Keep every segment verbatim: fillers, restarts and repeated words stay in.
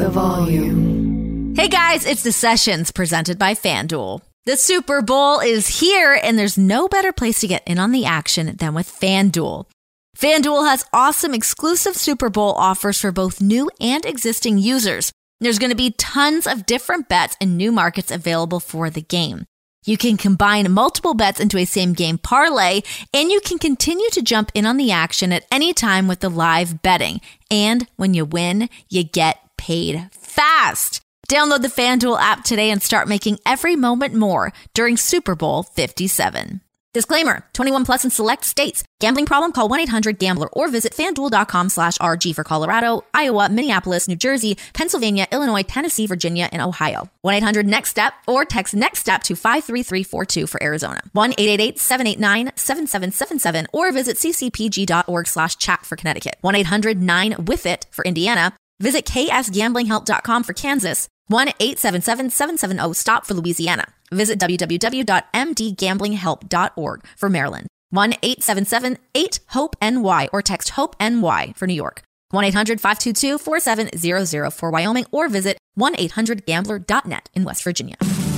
the volume. Hey guys, it's The Sessions presented by FanDuel. The Super Bowl is here, and there's no better place to get in on the action than with FanDuel. FanDuel has awesome exclusive Super Bowl offers for both new and existing users. There's going to be tons of different bets and new markets available for the game. You can combine multiple bets into a same game parlay, and you can continue to jump in on the action at any time with the live betting. And when you win, you get paid fast. Download the FanDuel app today and start making every moment more during Super Bowl fifty-seven. Disclaimer, twenty-one plus in select states. Gambling problem? Call one eight hundred gambler or visit FanDuel.com slash RG for Colorado, Iowa, Minneapolis, New Jersey, Pennsylvania, Illinois, Tennessee, Virginia, and Ohio. one eight hundred next step or text NEXTSTEP to five three three four two for Arizona. one eight eight eight seven eight nine seven seven seven seven or visit ccpg.org slash chat for Connecticut. one eight hundred nine with it for Indiana. Visit k s gambling help dot com for Kansas. one eight seven seven seven seven zero stop for Louisiana. Visit w w w dot m d gambling help dot org for Maryland. one eight seven seven eight hope N Y or text HOPE-NY for New York. one eight hundred five two two four seven zero zero for Wyoming or visit one eight hundred gambler dot net in West Virginia.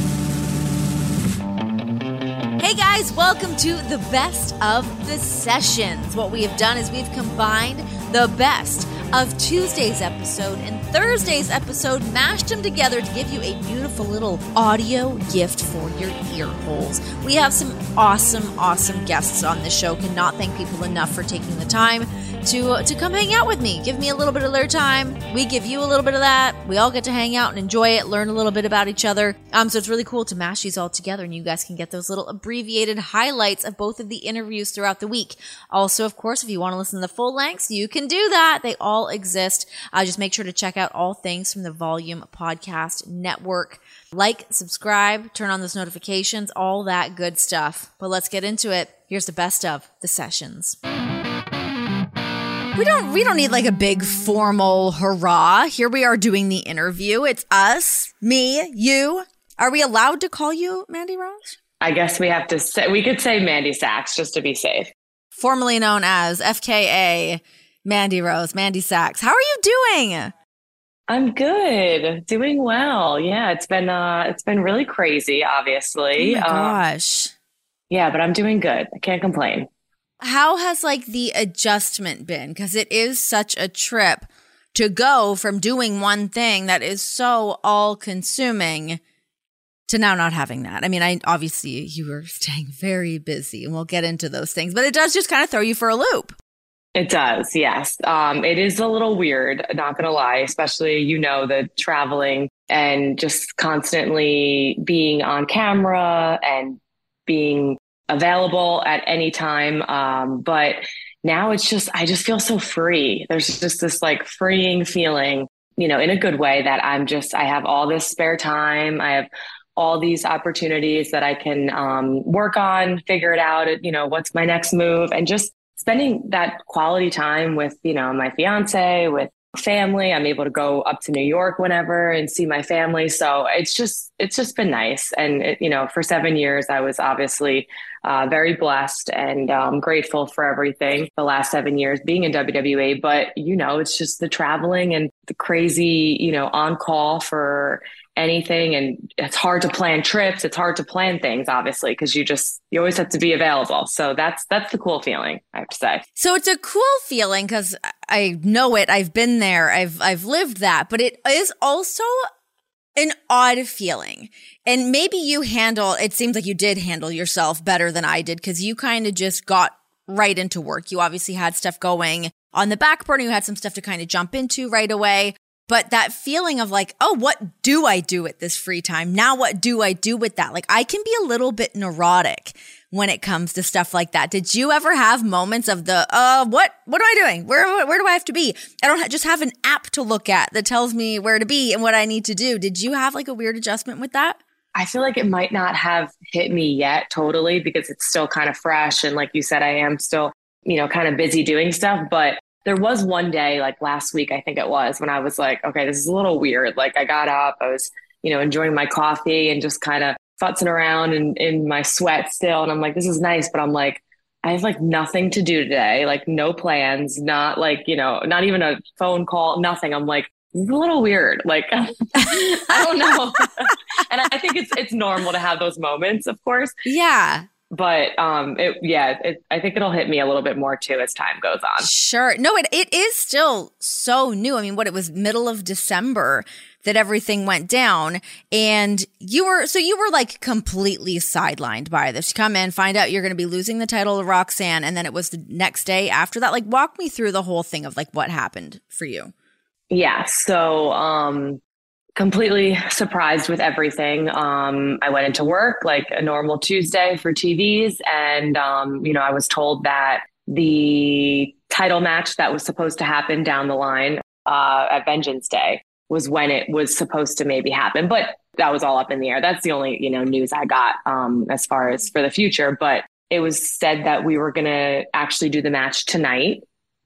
Hey guys, welcome to the best of the sessions. What we have done is we've combined the best of Tuesday's episode and Thursday's episode, mashed them together to give you a beautiful little audio gift for your ear holes. We have some awesome, awesome guests on this show. Cannot thank people enough for taking the time to to come hang out with me. Give me a little bit of their time. We give you a little bit of that. We all get to hang out and enjoy it, learn a little bit about each other. Um, so it's really cool to mash these all together, and you guys can get those little abbreviated highlights of both of the interviews throughout the week. Also, of course, if you want to listen to the full lengths, you can do that. They all exist. Uh, just make sure to check out all things from the Volume Podcast Network. Like, subscribe, turn on those notifications, all that good stuff. But let's get into it. Here's the best of the sessions. We don't we don't need like a big formal hurrah. Here we are doing the interview. It's us, me, you. Are we allowed to call you Mandy Rose? I guess we have to say, we could say Mandy Sachs just to be safe. Formerly known as F K A Mandy Rose, Mandy Sachs. How are you doing? I'm good. Doing well. Yeah, it's been uh it's been really crazy, obviously. Oh my gosh. Um, yeah, but I'm doing good. I can't complain. How has like the adjustment been? Because it is such a trip to go from doing one thing that is so all consuming to now not having that. I mean, I obviously you were staying very busy, and we'll get into those things, but it does just kind of throw you for a loop. It does, yes. Um, it is a little weird, not going to lie, especially, you know, the traveling and just constantly being on camera and being available at any time. Um, but now it's just, I just feel so free. There's just this like freeing feeling, you know, in a good way, that I'm just, I have all this spare time. I have all these opportunities that I can um, work on, figure it out, you know, what's my next move, and just spending that quality time with, you know, my fiance, with family. I'm able to go up to New York whenever and see my family. So it's just, it's just been nice. And, it, you know, for seven years, I was obviously uh, very blessed and um, grateful for everything the last seven years being in W W E. But, you know, it's just the traveling and the crazy, you know, on call for anything. And it's hard to plan trips. It's hard to plan things, obviously, because you just, you always have to be available. So that's, that's the cool feeling, I have to say. So it's a cool feeling because I know it. I've been there. I've, I've lived that, but it is also an odd feeling. And maybe you handle, it seems like you did handle yourself better than I did, because you kind of just got right into work. You obviously had stuff going on the back burner. You had some stuff to kind of jump into right away. But that feeling of like, oh, what do I do with this free time? Now what do I do with that? Like, I can be a little bit neurotic when it comes to stuff like that. Did you ever have moments of the, uh, what, what am I doing? Where, where do I have to be? I don't ha- just have an app to look at that tells me where to be and what I need to do. Did you have like a weird adjustment with that? I feel like it might not have hit me yet totally, because it's still kind of fresh. And like you said, I am still, you know, kind of busy doing stuff, but there was one day, like last week, I think it was, when I was like, okay, this is a little weird. Like I got up, I was, you know, enjoying my coffee and just kind of futzing around in, in my sweat still. And I'm like, this is nice. But I'm like, I have like nothing to do today, like no plans, not like, you know, not even a phone call, nothing. I'm like, it's a little weird. Like, I don't know. And I think it's, it's normal to have those moments, of course. Yeah. But um, it, yeah, it, I think it'll hit me a little bit more too as time goes on. Sure. No, it it is still so new. I mean, what, it was middle of December that everything went down, and you were so you were like completely sidelined by this. You come in, find out you're going to be losing the title to Roxanne, and then it was the next day after that. Like, walk me through the whole thing of like what happened for you. Yeah. So, um, completely surprised with everything. Um, I went into work like a normal Tuesday for T Vs. And, um, you know, I was told that the title match that was supposed to happen down the line uh, at Vengeance Day was when it was supposed to maybe happen. But that was all up in the air. That's the only, you know, news I got um, as far as for the future. But it was said that we were going to actually do the match tonight.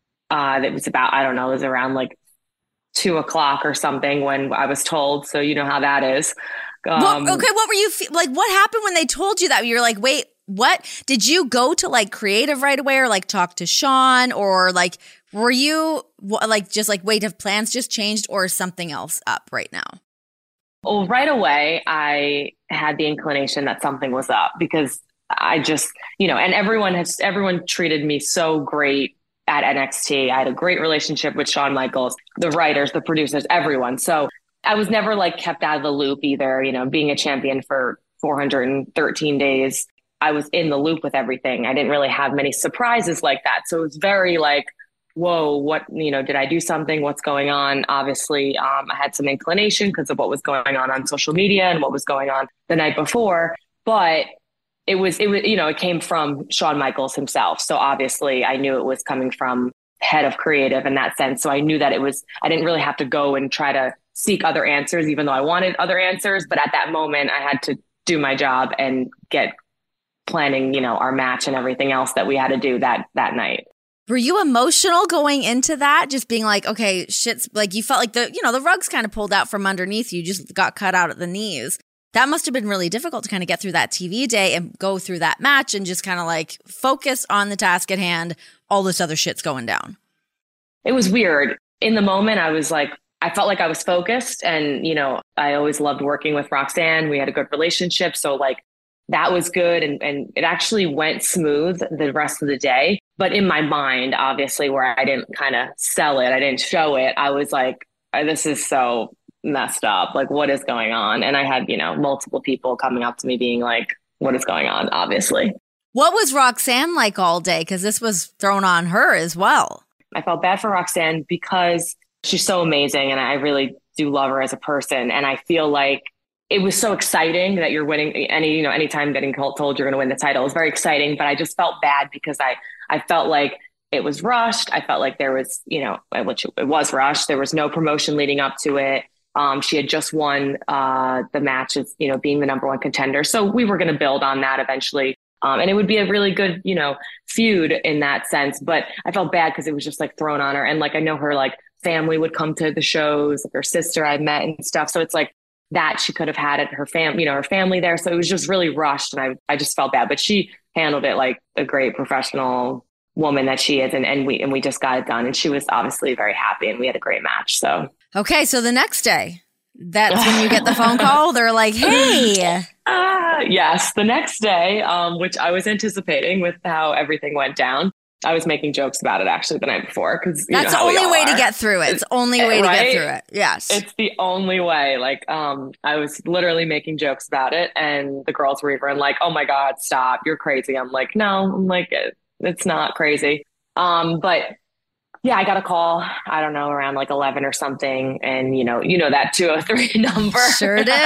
Uh, that was about, I don't know, it was around like two o'clock or something when I was told. So you know how that is. Um, well, okay. What were you fe- like? What happened when they told you that? You were like, wait, what? Did you go to like creative right away, or like talk to Sean, or like, were you like, just like, wait, have plans just changed, or is something else up right now? Well, right away, I had the inclination that something was up because I just, you know, and everyone has, everyone treated me so great at N X T. I had a great relationship with Shawn Michaels, the writers, the producers, everyone. So I was never like kept out of the loop either, you know, being a champion for four hundred thirteen days. I was in the loop with everything. I didn't really have many surprises like that. So it was very like, whoa, what, you know, did I do something? What's going on? Obviously, um, I had some inclination because of what was going on on social media and what was going on the night before. But It was, it was, you know, it came from Shawn Michaels himself. So obviously I knew it was coming from head of creative in that sense. So I knew that it was, I didn't really have to go and try to seek other answers, even though I wanted other answers. But at that moment I had to do my job and get planning, you know, our match and everything else that we had to do that, that night. Were you emotional going into that? Just being like, okay, shit's like, you felt like the, you know, the rug's kind of pulled out from underneath you, just got cut out at the knees. That must have been really difficult to kind of get through that T V day and go through that match and just kind of like focus on the task at hand. All this other shit's going down. It was weird. In the moment, I was like, I felt like I was focused, and, you know, I always loved working with Roxanne. We had a good relationship. So like that was good. And, and it actually went smooth the rest of the day. But in my mind, obviously, where I didn't kind of sell it, I didn't show it. I was like, this is so messed up. Like, what is going on? And I had, you know, multiple people coming up to me being like, what is going on? Obviously. What was Roxanne like all day? Because this was thrown on her as well. I felt bad for Roxanne because she's so amazing. And I really do love her as a person. And I feel like it was so exciting that you're winning any, you know, anytime getting told you're going to win the title is very exciting. But I just felt bad because I, I felt like it was rushed. I felt like there was, you know, which it was rushed. There was no promotion leading up to it. Um, she had just won uh, the match as, you know, being the number one contender. So we were going to build on that eventually. Um, and it would be a really good, you know, feud in that sense. But I felt bad because it was just like thrown on her. And like, I know her like family would come to the shows, like her sister I met and stuff. So it's like that she could have had it, her fam, you know, her family there. So it was just really rushed. And I, I just felt bad, but she handled it like a great professional woman that she is. And, and we, and we just got it done. And she was obviously very happy and we had a great match. So. Okay, so the next day, that's when you get the phone call. They're like, hey. Uh, yes, the next day, um, which I was anticipating with how everything went down. I was making jokes about it actually the night before. Because that's the only way are. to get through it. It's the only way right? to get through it. Yes. It's the only way. Like, um, I was literally making jokes about it. And the girls were even like, oh my God, stop. You're crazy. I'm like, no, I'm like, it, it's not crazy. Um, but yeah, I got a call, I don't know, around like eleven or something. And, you know, you know that two oh three number. Sure do.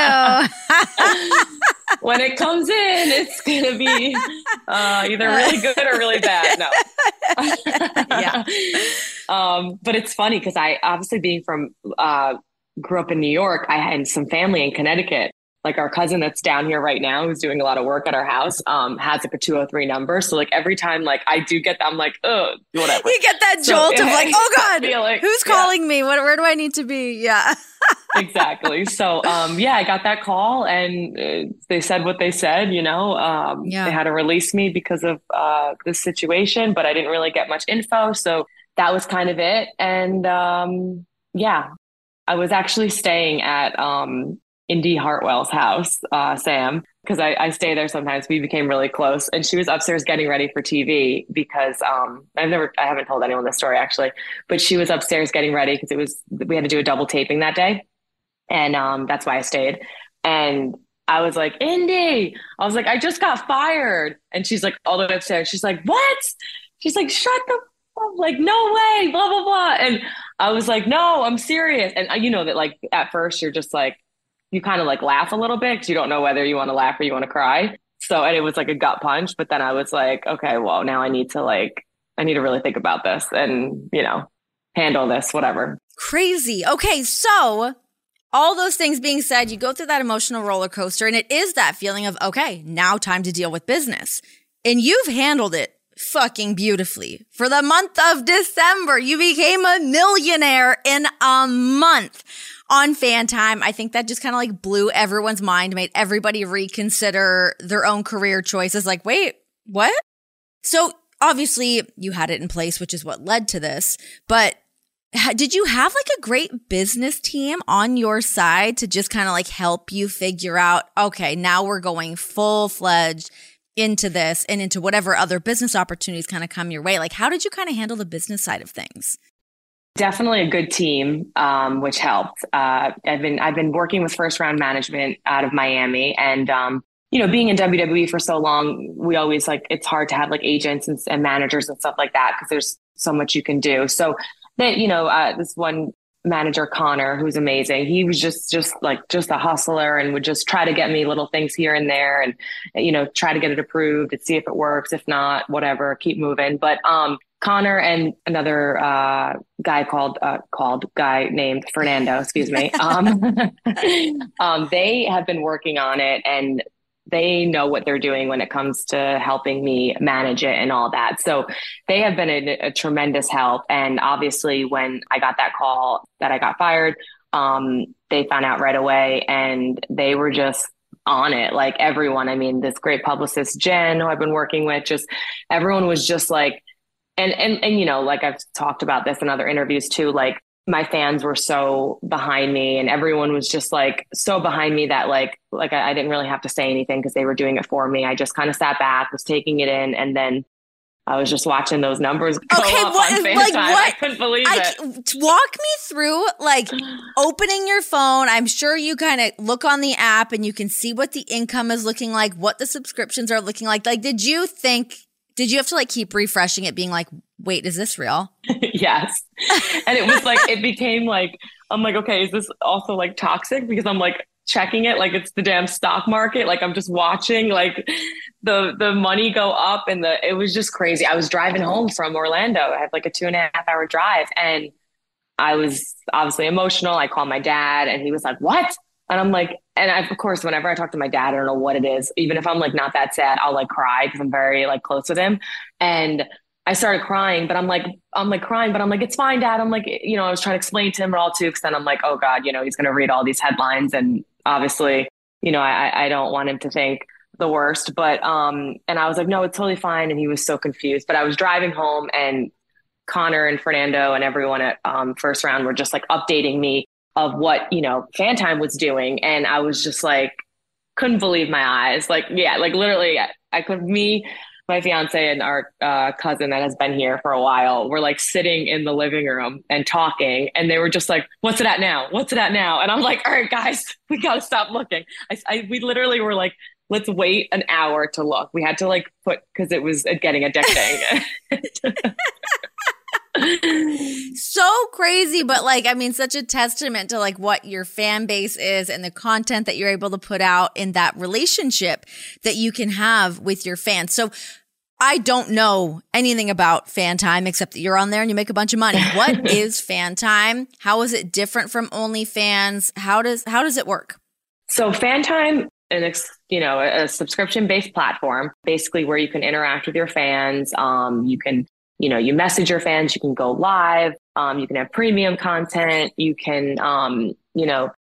When it comes in, it's going to be uh, either really good or really bad. No. Yeah. Um, but it's funny because I, obviously being from, uh, grew up in New York, I had some family in Connecticut. Like our cousin that's down here right now, who's doing a lot of work at our house, um, has like a two oh three number. So like every time like I do get that, I'm like, oh, whatever. You get that jolt so, of like, oh God, like, who's calling yeah. me? What, where do I need to be? Yeah. Exactly. So, um, yeah, I got that call and uh, they said what they said, you know, um, Yeah. they had to release me because of uh, this situation, but I didn't really get much info. So that was kind of it. And um, yeah, I was actually staying at um, Indy Hartwell's house, uh, Sam, because I, I stay there sometimes. We became really close, and she was upstairs getting ready for T V because um, I've never, I haven't told anyone this story actually, but she was upstairs getting ready because it was we had to do a double taping that day, and um, that's why I stayed. And I was like, Indy, I was like, I just got fired, and she's like, all the way upstairs. She's like, what? She's like, shut the fuck, like, no way, blah blah blah, and I was like, no, I'm serious. And uh, you know that like at first you're just like, you kind of like laugh a little bit because you don't know whether you want to laugh or you want to cry. So, and it was like a gut punch. But then I was like, okay, well, now I need to like, I need to really think about this and, you know, handle this, whatever. Crazy. Okay. So all those things being said, you go through that emotional roller coaster and it is that feeling of, okay, now time to deal with business. And you've handled it fucking beautifully. For the month of December, you became a millionaire in a month on FanTime. I think that just kind of like blew everyone's mind, made everybody reconsider their own career choices. Like, wait, what? So obviously you had it in place, which is what led to this. But ha- did you have like a great business team on your side to just kind of like help you figure out, okay, now we're going full fledged into this and into whatever other business opportunities kind of come your way? Like, how did you kind of handle the business side of things? Definitely a good team, um, which helped. Uh, I've been I've been working with First Round Management out of Miami, and um, you know, being in W W E for so long, we always like it's hard to have like agents and, and managers and stuff like that because there's so much you can do. So that you know, uh, this one manager, Connor, who's amazing. He was just just like just a hustler and would just try to get me little things here and there, and you know, try to get it approved and see if it works. If not, whatever, keep moving. But um. Connor and another uh, guy called uh, called guy named Fernando, excuse me. Um, um, they have been working on it, and they know what they're doing when it comes to helping me manage it and all that. So they have been a, a tremendous help. And obviously, when I got that call that I got fired, um, they found out right away, and they were just on it. Like everyone, I mean, this great publicist Jen, who I've been working with, just everyone was just like. And, and, and, you know, like I've talked about this in other interviews too, like my fans were so behind me and everyone was just like so behind me that like, like I, I didn't really have to say anything because they were doing it for me. I just kind of sat back, was taking it in. And then I was just watching those numbers go okay, up what, on FaceTime. like, what? I couldn't believe I, it. Walk me through like opening your phone. I'm sure you kind of look on the app and you can see what the income is looking like, what the subscriptions are looking like. Like, did you think, did you have to like keep refreshing it being like, wait, is this real? Yes. And it was like, it became like, I'm like, okay, is this also like toxic? Because I'm like checking it like it's the damn stock market. Like I'm just watching like the, the money go up and the, it was just crazy. I was driving home from Orlando. I had like a two and a half hour drive and I was obviously emotional. I called my dad and he was like, what? And I'm like, and I, of course, whenever I talk to my dad, I don't know what it is. Even if I'm like not that sad, I'll like cry because I'm very like close with him. And I started crying, but I'm like, I'm like crying, but I'm like, it's fine, Dad. I'm like, you know, I was trying to explain to him it all too, because then I'm like, oh God, you know, he's going to read all these headlines. And obviously, you know, I, I don't want him to think the worst, but, um, and I was like, no, it's totally fine. And he was so confused, but I was driving home and Connor and Fernando and everyone at um, First Round were just like updating me of what, you know, FanTime was doing. And I was just like, couldn't believe my eyes. Like, yeah, like literally I, I could, me, my fiance and our uh, cousin that has been here for a while, were like sitting in the living room and talking. And they were just like, what's it at now? What's it at now? And I'm like, all right, guys, we got to stop looking. I, I, we literally were like, let's wait an hour to look. We had to like put, cause it was getting addicting. So crazy, but like, I mean, such a testament to like what your fan base is and the content that you're able to put out in that relationship that you can have with your fans. So I don't know anything about FanTime except that you're on there and you make a bunch of money. What is FanTime? How is it different from OnlyFans? How does, how does it work? So FanTime, an you know, a subscription-based platform, basically where you can interact with your fans. Um, you can You know, you message your fans, you can go live, um, you can have premium content, you can, um, you know,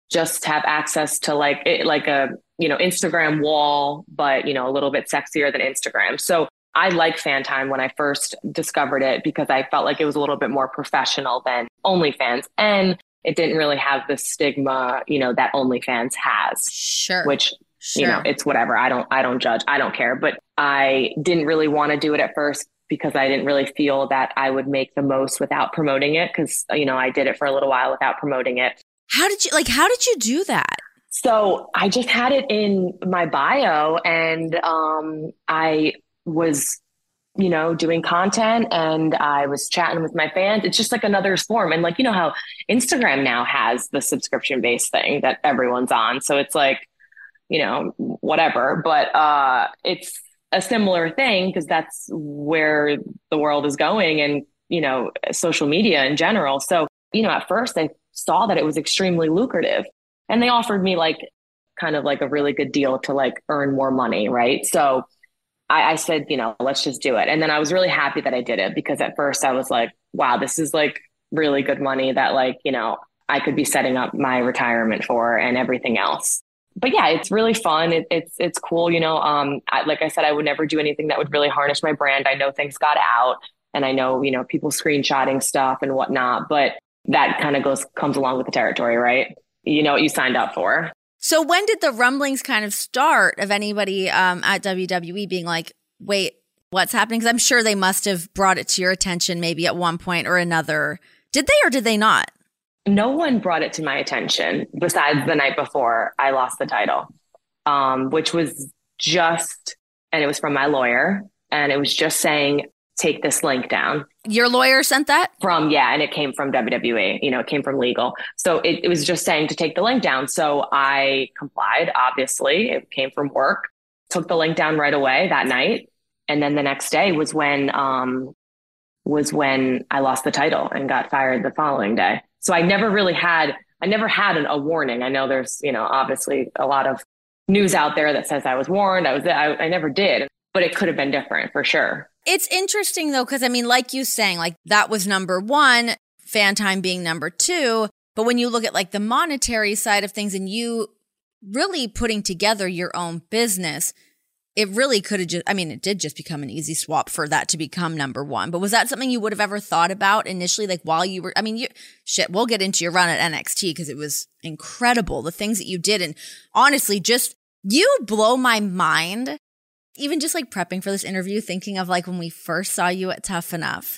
just have access to like it, like a, you know, Instagram wall, but, you know, a little bit sexier than Instagram. So I like FanTime when I first discovered it because I felt like it was a little bit more professional than OnlyFans. And it didn't really have the stigma, you know, that OnlyFans has. Sure. Which, sure. you know, it's whatever. I don't, I don't judge. I don't care. But I didn't really want to do it at first because I didn't really feel that I would make the most without promoting it. Cause, you know, I did it for a little while without promoting it. How did you, like, how did you do that? So I just had it in my bio and um, I was, you know, doing content and I was chatting with my fans. It's just like another form. And like, you know how Instagram now has the subscription based thing that everyone's on. So it's like, you know, whatever, but uh, it's a similar thing because that's where the world is going and, you know, social media in general. So, you know, at first I saw that it was extremely lucrative and they offered me like kind of like a really good deal to like earn more money. Right. So I, I said, you know, let's just do it. And then I was really happy that I did it because at first I was like, wow, this is like really good money that like, you know, I could be setting up my retirement for and everything else. But yeah, it's really fun. It, it's, it's cool. You know, um, I, like I said, I would never do anything that would really harness my brand. I know things got out and I know, you know, people screenshotting stuff and whatnot, but that kind of goes, comes along with the territory, right? You know what you signed up for. So when did the rumblings kind of start of anybody um, at W W E being like, wait, what's happening? Because I'm sure they must have brought it to your attention maybe at one point or another. Did they or did they not? No one brought it to my attention besides the night before I lost the title, um, which was just, and it was from my lawyer, and it was just saying, take this link down. Your lawyer sent that? From, yeah, and it came from W W E, you know, it came from legal. So it, it was just saying to take the link down. So I complied, obviously. It came from work, took the link down right away that night. And then the next day was when, um, was when I lost the title and got fired the following day. So I never really had, I never had an, a warning. I know there's, you know, obviously a lot of news out there that says I was warned. I was, I, I never did, but it could have been different for sure. It's interesting though, because I mean, like you saying, like that was number one, FanTime being number two. But when you look at like the monetary side of things and you really putting together your own business, it really could have just, I mean, it did just become an easy swap for that to become number one. But was that something you would have ever thought about initially? Like while you were, I mean, you, shit, we'll get into your run at N X T because it was incredible. The things that you did. And honestly, just, you blow my mind. Even just like prepping for this interview, thinking of like when we first saw you at Tough Enough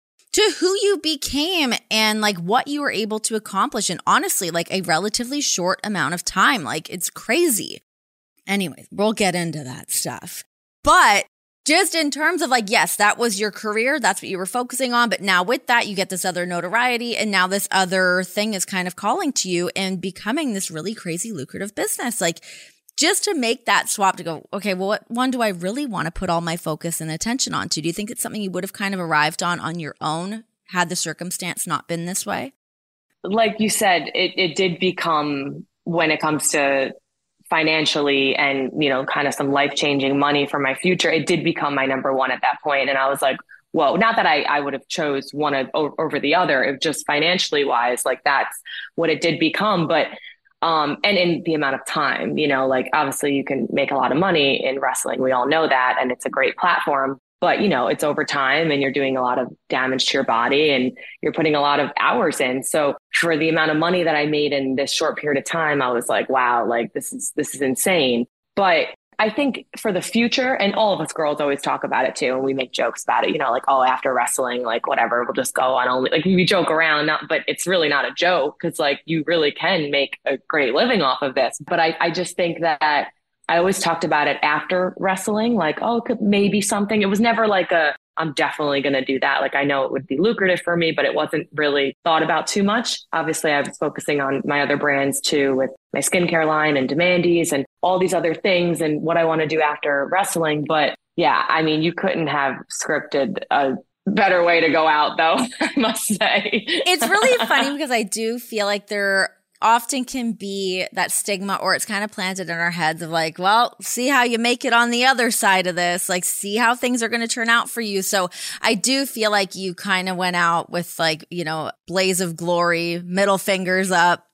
to who you became and like what you were able to accomplish. And honestly, like a relatively short amount of time, like it's crazy. Anyways, we'll get into that stuff. But just in terms of like, yes, that was your career. That's what you were focusing on. But now with that, you get this other notoriety. And now this other thing is kind of calling to you and becoming this really crazy lucrative business. Like just to make that swap to go, okay, well, what one do I really want to put all my focus and attention onto? Do you think it's something you would have kind of arrived on on your own had the circumstance not been this way? Like you said, it, it did become, when it comes to financially and, you know, kind of some life-changing money for my future, it did become my number one at that point. And I was like, whoa, not that I, I would have chose one of, over the other, it just financially wise, like that's what it did become. But Um, and in the amount of time, you know, like obviously you can make a lot of money in wrestling. We all know that. And it's a great platform, but you know, it's over time and you're doing a lot of damage to your body and you're putting a lot of hours in. So for the amount of money that I made in this short period of time, I was like, wow, like this is, this is insane. But I think for the future, and all of us girls always talk about it too, and we make jokes about it, you know, like, oh, after wrestling, like whatever, we'll just go on only, like we joke around, not, but it's really not a joke because like you really can make a great living off of this. But I, I just think that I always talked about it after wrestling, like, oh, it could maybe something. It was never like a, I'm definitely going to do that. Like I know it would be lucrative for me, but it wasn't really thought about too much. Obviously, I was focusing on my other brands too, with my skincare line and Demandy's and all these other things and what I want to do after wrestling. But yeah, I mean, you couldn't have scripted a better way to go out though, I must say. It's really funny because I do feel like there often can be that stigma, or it's kind of planted in our heads of like, well, see how you make it on the other side of this, like see how things are going to turn out for you. So I do feel like you kind of went out with like, you know, blaze of glory, middle fingers up,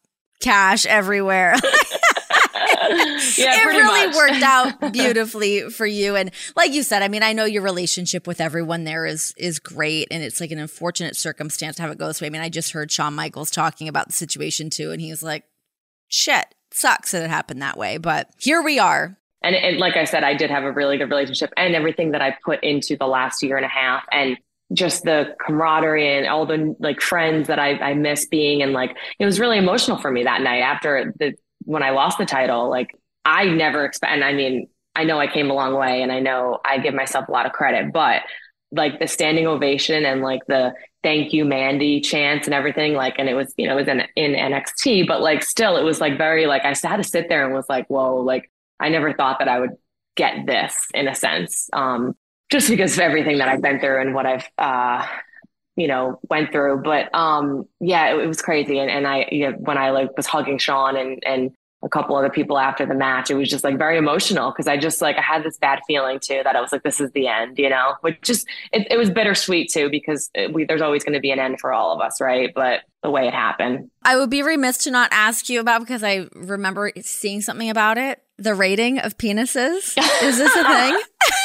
cash everywhere. Yeah, it really much. worked out beautifully for you. And like you said, I mean, I know your relationship with everyone there is is great. And it's like an unfortunate circumstance to have it go this way. I mean, I just heard Shawn Michaels talking about the situation too. And he was like, shit, sucks that it happened that way. But here we are. And, and like I said, I did have a really good relationship, and everything that I put into the last year and a half, and just the camaraderie and all the like friends that I, I miss being. And like, it was really emotional for me that night after the, when I lost the title. Like, I never expect, and I mean, I know I came a long way, and I know I give myself a lot of credit, but like the standing ovation and like the thank you, Mandy chants and everything, like, and it was, you know, it was in, in N X T, but like, still, it was like very, like, I had to sit there and was like, whoa, like, I never thought that I would get this in a sense. Um, just because of everything that I've been through and what I've, uh, you know, went through. But um, yeah, it, it was crazy. And, and I, you know, when I like was hugging Shawn and, and a couple other people after the match, it was just like very emotional, because I just like, I had this bad feeling too, that I was like, this is the end, you know, which just, it, it was bittersweet too, because it, we, there's always going to be an end for all of us. Right. But the way it happened. I would be remiss to not ask you about, because I remember seeing something about it, the rating of penises. Is this a thing?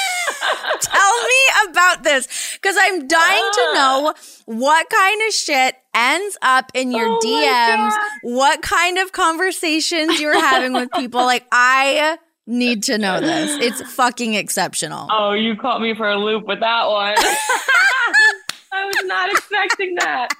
Tell me about this, because I'm dying to know what kind of shit ends up in your oh D Ms, what kind of conversations you're having with people. Like, I need to know this. It's fucking exceptional. Oh, you caught me for a loop with that one. I was not expecting that.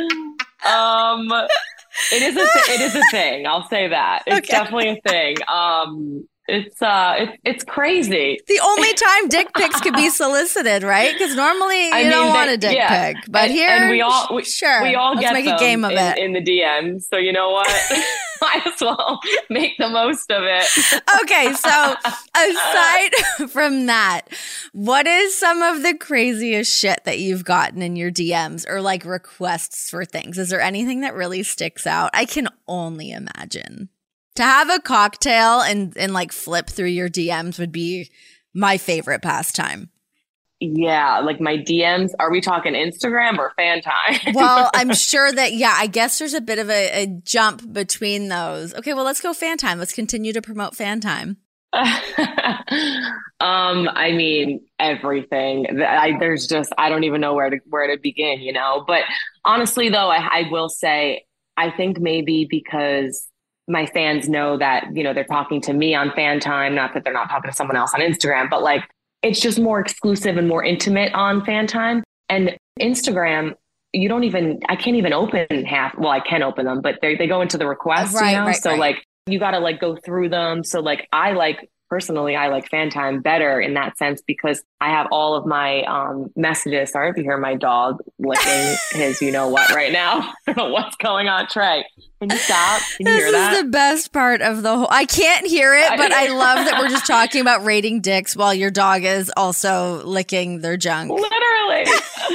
Um, it is a th- it is a thing. I'll say that. It's Okay. definitely a thing. Um, it's uh, it's it's crazy. The only time dick pics could be solicited, right? Because normally you I don't mean, want they- a dick yeah. pic, but and, here, and we all we, sure, we all let's get make them a game of in, it. in the D Ms. So you know what? Might as well make the most of it. Okay, so aside from that, what is some of the craziest shit that you've gotten in your D Ms or like requests for things? Is there anything that really sticks out? I can only imagine. To have a cocktail and, and like flip through your D Ms would be my favorite pastime. Yeah, like my D Ms. Are we talking Instagram or fan time? Well, I'm sure that, yeah, I guess there's a bit of a, a jump between those. Okay, well, let's go fan time. Let's continue to promote fan time. um, I mean, everything. I, there's just, I don't even know where to where to begin, you know. But honestly, though, I, I will say, I think maybe because my fans know that, you know, they're talking to me on fan time, not that they're not talking to someone else on Instagram, but like, it's just more exclusive and more intimate on fan time. And Instagram, you don't even, I can't even open half. Well, I can open them, but they they go into the requests, Right, you know? right, so right. like, you got to like go through them. So like, I like, personally, I like fan time better in that sense, because I have all of my um, messages. Sorry if you hear my dog licking his, you know what, right now. I don't know what's going on. Trey, can you stop? Can you This hear that? is the best part of the whole. I can't hear it, but I love that we're just talking about rating dicks while your dog is also licking their junk. Literally.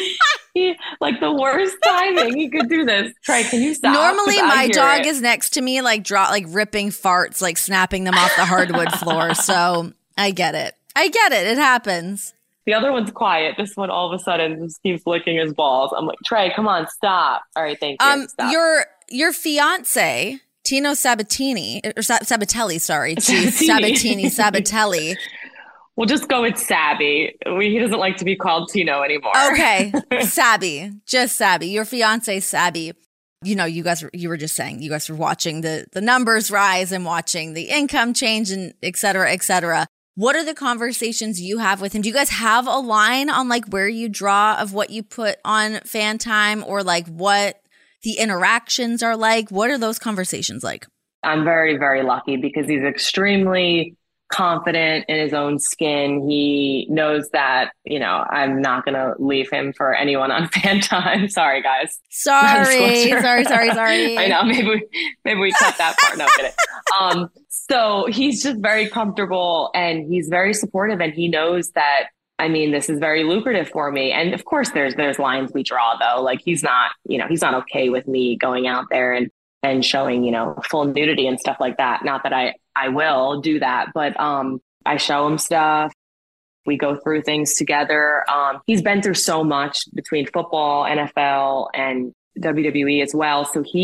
He, like the worst timing he could do this. Trey, can you stop? Normally, 'Cause I my hear dog it. is next to me, like draw, like ripping farts, like snapping them off the hardwood floor. So I get it. I get it. It happens. The other one's quiet. This one all of a sudden just keeps licking his balls. I'm like, Trey, come on, stop. All right, thank you. Um, Stop. your your fiance Tino Sabatini or Sa- Sabatelli, sorry, Jeez, Sabatini. Sabatini, Sabatelli. We'll just go with Sabby. We, he doesn't like to be called Tino anymore. Okay, Sabby, just Sabby. Your fiance, Sabby. You know, you guys, were, you were just saying, you guys were watching the the numbers rise and watching the income change and et cetera, et cetera. What are the conversations you have with him? Do you guys have a line on like where you draw of what you put on fan time, or like what the interactions are like? What are those conversations like? I'm very, very lucky because he's extremely confident in his own skin. He knows that, you know, I'm not going to leave him for anyone on fan time. Sorry, guys. Sorry, sorry, sorry, sorry. I know. Maybe we, maybe we cut that part. No, kidding. Um, so he's just very comfortable and he's very supportive, and he knows that, I mean, this is very lucrative for me. And of course there's, there's lines we draw though. Like he's not, you know, he's not okay with me going out there and, and showing, you know, full nudity and stuff like that. Not that I, I will do that, but um, I show him stuff. We go through things together. Um, he's been through so much between football, N F L, and W W E as well. So he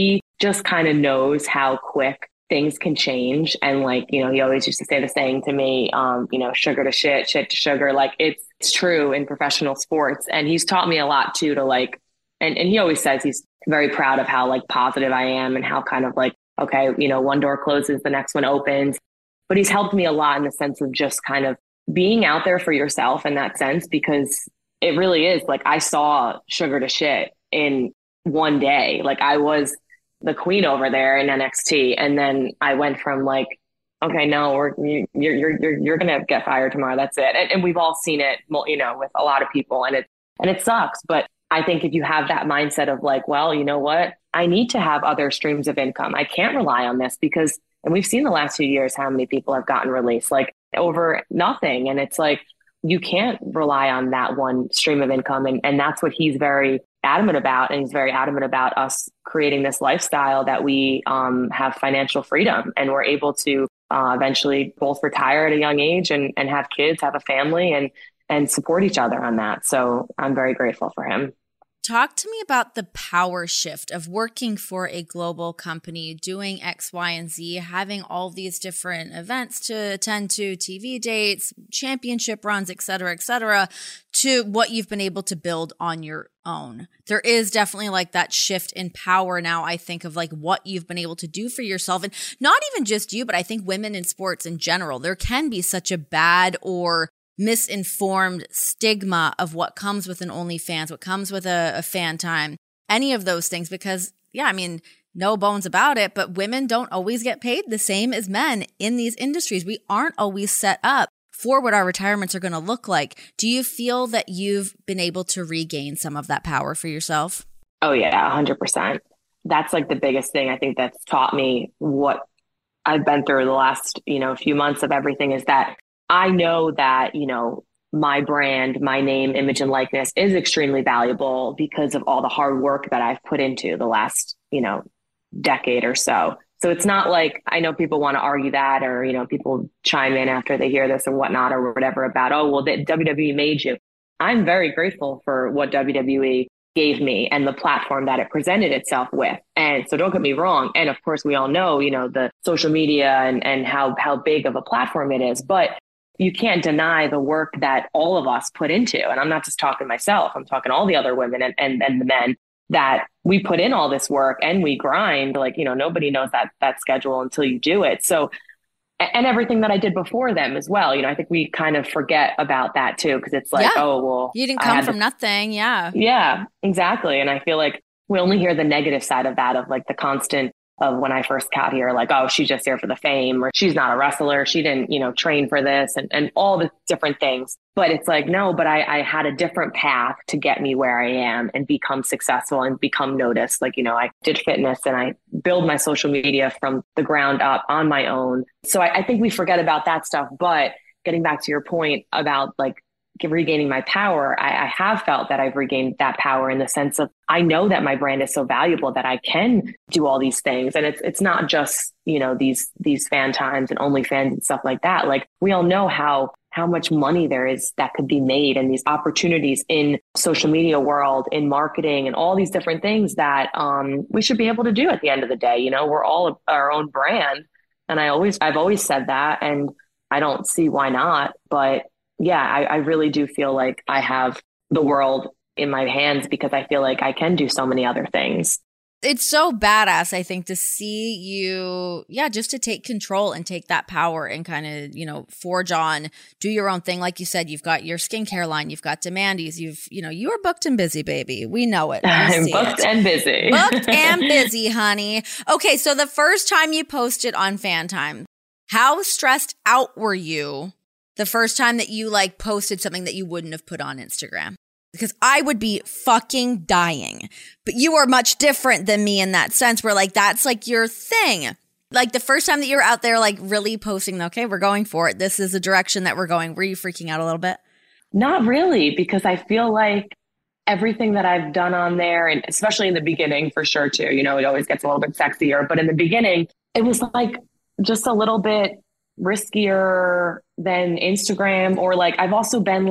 just kind of knows how quick things can change. And like, you know, he always used to say the saying to me, um, you know, sugar to shit, shit to sugar. Like it's, it's true in professional sports. And he's taught me a lot too, to like, and, and he always says he's very proud of how like positive I am and how kind of like, okay, you know, one door closes, the next one opens. But he's helped me a lot in the sense of just kind of being out there for yourself in that sense, because it really is like I saw sugar to shit in one day. Like I was the queen over there in N X T. And then I went from like, okay, no, we're, you, you're, you're, you're, you're going to get fired tomorrow. That's it. And, and we've all seen it, you know, with a lot of people, and it, and it sucks. But I think if you have that mindset of like, well, you know what, I need to have other streams of income. I can't rely on this because, and we've seen the last few years, how many people have gotten released like over nothing. And it's like, you can't rely on that one stream of income. And, and that's what he's very adamant about. And he's very adamant about us creating this lifestyle that we um, have financial freedom, and we're able to uh, eventually both retire at a young age and, and have kids, have a family, and, and support each other on that. So I'm very grateful for him. Talk to me about the power shift of working for a global company, doing X, Y, and Z, having all these different events to attend to, T V dates, championship runs, et cetera, et cetera, to what you've been able to build on your own. There is definitely like that shift in power now, I think, of like what you've been able to do for yourself. And not even just you, but I think women in sports in general. There can be such a bad or misinformed stigma of what comes with an OnlyFans, what comes with a, a fan time, any of those things, because yeah, I mean, no bones about it, but women don't always get paid the same as men in these industries. We aren't always set up for what our retirements are going to look like. Do you feel that you've been able to regain some of that power for yourself? Oh yeah, one hundred percent. That's like the biggest thing I think that's taught me what I've been through the last, you know, few months of everything, is that I know that, you know, my brand, my name, image, and likeness is extremely valuable because of all the hard work that I've put into the last, you know, decade or so. So it's not like, I know people want to argue that, or, you know, people chime in after they hear this and whatnot or whatever about, oh, well, the W W E made you. I'm very grateful for what W W E gave me and the platform that it presented itself with. And so don't get me wrong. And of course, we all know, you know, the social media and, and how, how big of a platform it is, but you can't deny the work that all of us put into. And I'm not just talking myself, I'm talking all the other women and, and, and the men, that we put in all this work and we grind. Like, you know, nobody knows that, that schedule until you do it. So, and everything that I did before them as well. You know, I think we kind of forget about that too, because it's like, yeah. oh, well, you didn't come from to, nothing. Yeah. Yeah, exactly. And I feel like we only hear the negative side of that, of like the constant of when I first got here, like, oh, she's just here for the fame, or she's not a wrestler. She didn't, you know, train for this, and, and all the different things. But it's like, no, but I, I had a different path to get me where I am and become successful and become noticed. Like, you know, I did fitness and I build my social media from the ground up on my own. So I, I think we forget about that stuff. But getting back to your point about like regaining my power, I, I have felt that I've regained that power in the sense of, I know that my brand is so valuable that I can do all these things. And it's it's not just, you know, these these fan times and OnlyFans and stuff like that. Like, we all know how how much money there is that could be made, and these opportunities in social media world, in marketing, and all these different things that um, we should be able to do at the end of the day. You know, we're all our own brand. And I always, I've always said that, and I don't see why not. But yeah, I, I really do feel like I have the world in my hands, because I feel like I can do so many other things. It's so badass, I think, to see you, yeah, just to take control and take that power and kind of, you know, forge on, do your own thing. Like you said, you've got your skincare line, you've got Demandy's, you've, you know, you are booked and busy, baby. We know it. I'm booked it. and busy. Booked and busy, honey. Okay, so the first time you posted on Fan Time, how stressed out were you the first time that you like posted something that you wouldn't have put on Instagram? Because I would be fucking dying. But you are much different than me in that sense, where like that's like your thing. Like the first time that you're out there like really posting, okay, we're going for it, this is the direction that we're going. Were you freaking out a little bit? Not really, because I feel like everything that I've done on there, and especially in the beginning for sure too, you know, it always gets a little bit sexier. But in the beginning, it was like just a little bit riskier than Instagram. Or like, I've also been like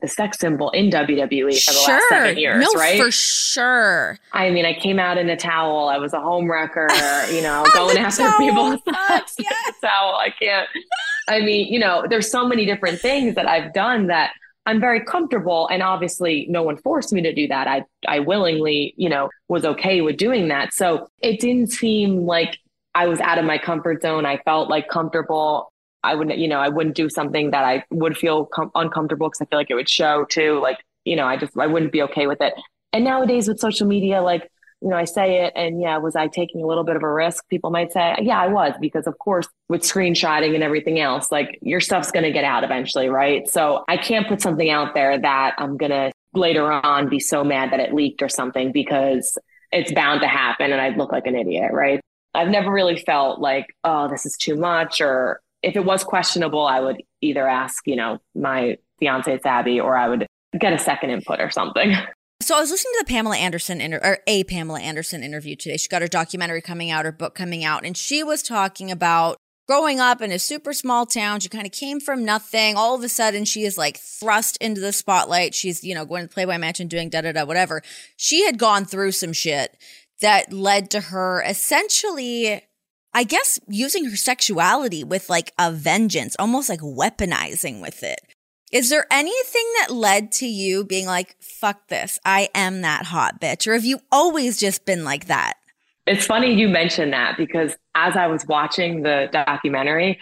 the sex symbol in W W E for the sure. last seven years, no, right? for sure. I mean, I came out in a towel. I was a home wrecker, you know, going after towel. people's Fuck, yes. towel. I can't. I mean, you know, there's so many different things that I've done that I'm very comfortable. And obviously no one forced me to do that. I, I willingly, you know, was okay with doing that. So it didn't seem like I was out of my comfort zone. I felt like comfortable. I wouldn't, you know, I wouldn't do something that I would feel com- uncomfortable because I feel like it would show too. Like, you know, I just, I wouldn't be okay with it. And nowadays with social media, like, you know, I say it and yeah, was I taking a little bit of a risk? People might say, yeah, I was, because of course with screenshotting and everything else, like your stuff's going to get out eventually. Right. So I can't put something out there that I'm going to later on be so mad that it leaked or something, because it's bound to happen and I'd look like an idiot. Right. I've never really felt like, oh, this is too much. Or if it was questionable, I would either ask, you know, my fiance, Abby, or I would get a second input or something. So I was listening to the Pamela Anderson inter- or a Pamela Anderson interview today. She got her documentary coming out, her book coming out, and she was talking about growing up in a super small town. She kind of came from nothing. All of a sudden, she is like thrust into the spotlight. She's, you know, going to Playboy Mansion, doing da da da, whatever. She had gone through some shit that led to her essentially, I guess, using her sexuality with like a vengeance, almost like weaponizing with it. Is there anything that led to you being like, fuck this, I am that hot bitch? Or have you always just been like that? It's funny you mentioned that, because as I was watching the documentary,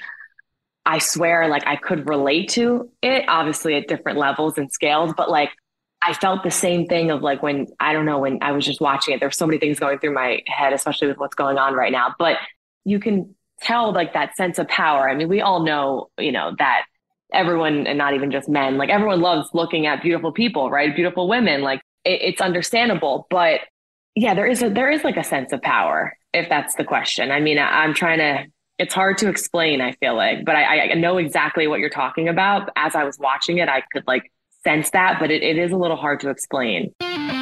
I swear like I could relate to it, obviously at different levels and scales, but like I felt the same thing of like when, I don't know, when I was just watching it, there were so many things going through my head, especially with what's going on right now. But you can tell like that sense of power. I mean, we all know, you know, that everyone, and not even just men, like everyone loves looking at beautiful people, right? Beautiful women, like it, it's understandable. But yeah, there is a, there is like a sense of power, if that's the question. I mean, I, I'm trying to, it's hard to explain, I feel like, but I, I know exactly what you're talking about. As I was watching it, I could like sense that, but it, it is a little hard to explain.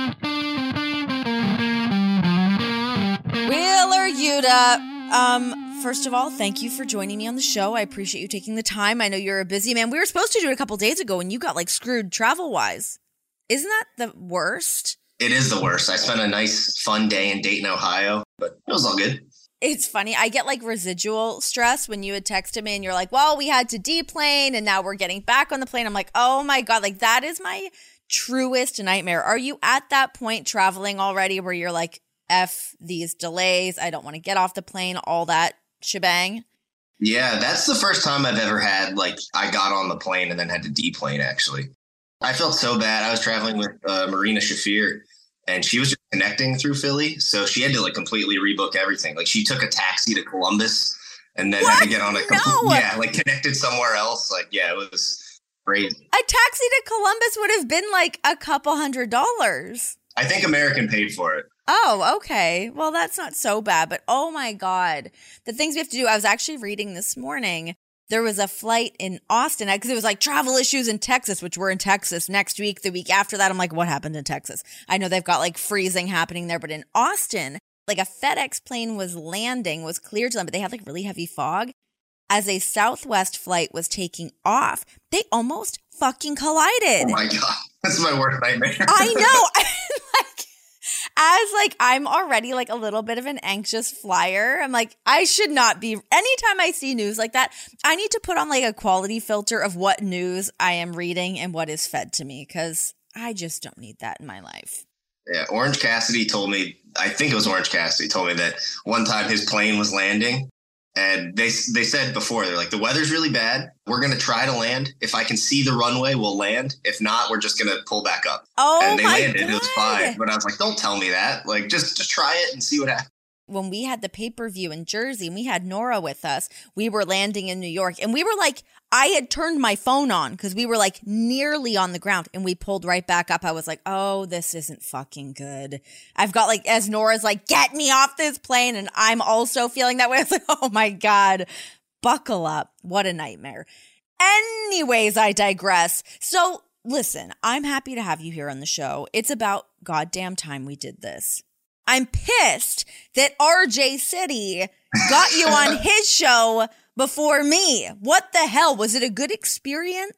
Wheeler Yuta, um, first of all, thank you for joining me on the show. I appreciate you taking the time. I know you're a busy man. We were supposed to do it a couple days ago and you got like screwed travel-wise. Isn't that the worst? It is the worst. I spent a nice, fun day in Dayton, Ohio, but it was all good. It's funny. I get like residual stress when you had texted me and you're like, well, we had to deplane and now we're getting back on the plane. I'm like, oh my God, like that is my truest nightmare. Are you at that point traveling already where you're like, F these delays, I don't want to get off the plane, all that shebang? Yeah, that's the first time I've ever had, like, I got on the plane and then had to deplane, actually. I felt so bad. I was traveling with uh, Marina Shafir, and she was just connecting through Philly, so she had to, like, completely rebook everything. Like, she took a taxi to Columbus and then what? had to get on a... Compl- no! Yeah, like, connected somewhere else. Like, yeah, it was crazy. A taxi to Columbus would have been, like, a couple hundred dollars. I think American paid for it. Oh, okay. Well, that's not so bad, but oh my God. The things we have to do. I was actually reading this morning. There was a flight in Austin because it was like travel issues in Texas, which we're in Texas next week. The week after that, I'm like, what happened in Texas? I know they've got like freezing happening there, but in Austin, like a FedEx plane was landing, was clear to them, but they had like really heavy fog. As a Southwest flight was taking off, they almost fucking collided. Oh my God. That's my worst nightmare. I know. like, as like, I'm already like a little bit of an anxious flyer. I'm like, I should not be. Anytime I see news like that, I need to put on like a quality filter of what news I am reading and what is fed to me, because I just don't need that in my life. Yeah, Orange Cassidy told me, I think it was Orange Cassidy told me that one time his plane was landing. And they they said before, they're like, the weather's really bad. We're going to try to land. If I can see the runway, we'll land. If not, we're just going to pull back up. Oh, and they my landed. God. It was fine. But I was like, don't tell me that. Like, just, just try it and see what happens. When we had the pay-per-view in Jersey and we had Nora with us, we were landing in New York and we were like, I had turned my phone on because we were like nearly on the ground and we pulled right back up. I was like, oh, this isn't fucking good. I've got like, as Nora's like, get me off this plane. And I'm also feeling that way. I was like, oh my God, buckle up. What a nightmare. Anyways, I digress. So listen, I'm happy to have you here on the show. It's about goddamn time we did this. I'm pissed that R J City got you on his show before me. What the hell? Was it a good experience?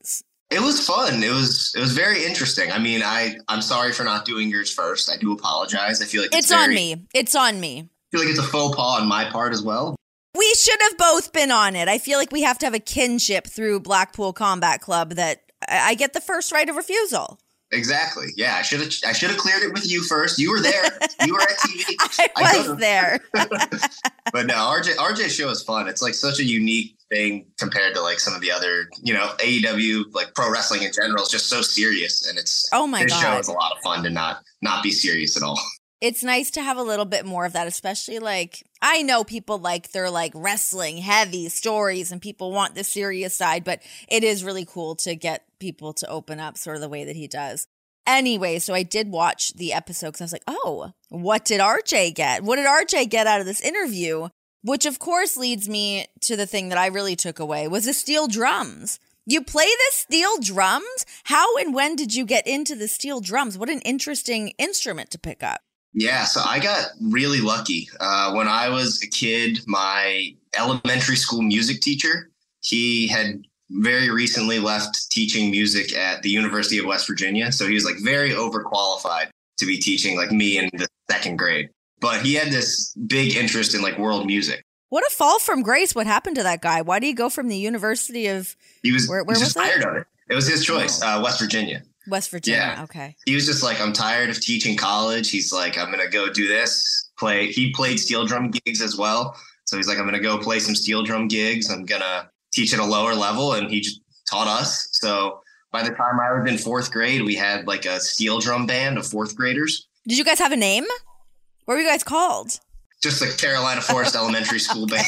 It was fun. It was it was very interesting. I mean, I I'm sorry for not doing yours first. I do apologize. I feel like it's, it's very, on me. It's on me. I feel like it's a faux pas on my part as well. We should have both been on it. I feel like we have to have a kinship through Blackpool Combat Club that I get the first right of refusal. Exactly. Yeah, I should have. I should have cleared it with you first. You were there. You were at T V. I, I was there. But no, R J R J show is fun. It's like such a unique thing compared to like some of the other, you know, A E W, like pro wrestling in general is just so serious, and it's oh my this god, show is a lot of fun to not not be serious at all. It's nice to have a little bit more of that, especially like I know people like they're like wrestling heavy stories and people want the serious side, but it is really cool to get people to open up sort of the way that he does. Anyway, so I did watch the episode because I was like, oh, what did R J get? What did R J get out of this interview? Which, of course, leads me to the thing that I really took away was the steel drums. You play the steel drums? How and when did you get into the steel drums? What an interesting instrument to pick up. Yeah, so I got really lucky. Uh, when I was a kid, my elementary school music teacher, he had very recently left teaching music at the University of West Virginia. So he was like very overqualified to be teaching like me in the second grade. But he had this big interest in like world music. What a fall from grace. What happened to that guy? Why did he go from the University of... He was, where, where he was was just tired of it. It was his choice, uh, West Virginia. West Virginia, yeah. Okay. He was just like, I'm tired of teaching college. He's like, I'm going to go do this. Play. He played steel drum gigs as well. So he's like, I'm going to go play some steel drum gigs. I'm going to teach at a lower level. And he just taught us. So by the time I was in fourth grade, we had like a steel drum band of fourth graders. Did you guys have a name? What were you guys called? Just the Carolina Forest Elementary School band.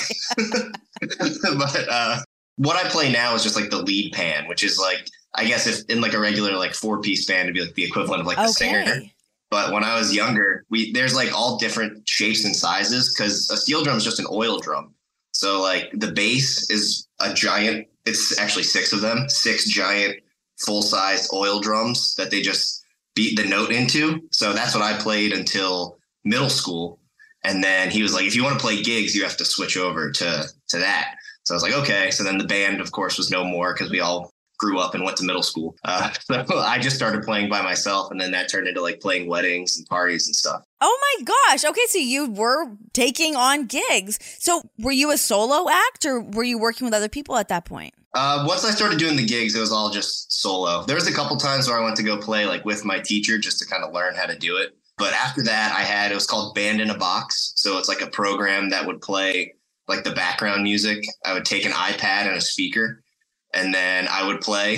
But uh, what I play now is just like the lead pan, which is like, I guess if in like a regular like four piece band, it'd be like the equivalent of like the okay. singer. But when I was younger, we there's like all different shapes and sizes because a steel drum is just an oil drum. So like the bass is a giant. It's actually six of them, six giant full sized oil drums that they just beat the note into. So that's what I played until middle school. And then he was like, if you want to play gigs, you have to switch over to to that. So I was like, okay. So then the band, of course, was no more because we all grew up and went to middle school. Uh, so I just started playing by myself. And then that turned into like playing weddings and parties and stuff. Oh my gosh. Okay. So you were taking on gigs. So were you a solo act or were you working with other people at that point? Uh, once I started doing the gigs, it was all just solo. There was a couple times where I went to go play like with my teacher just to kind of learn how to do it. But after that, I had, it was called Band in a Box. So it's like a program that would play like the background music. I would take an iPad and a speaker, and then I would play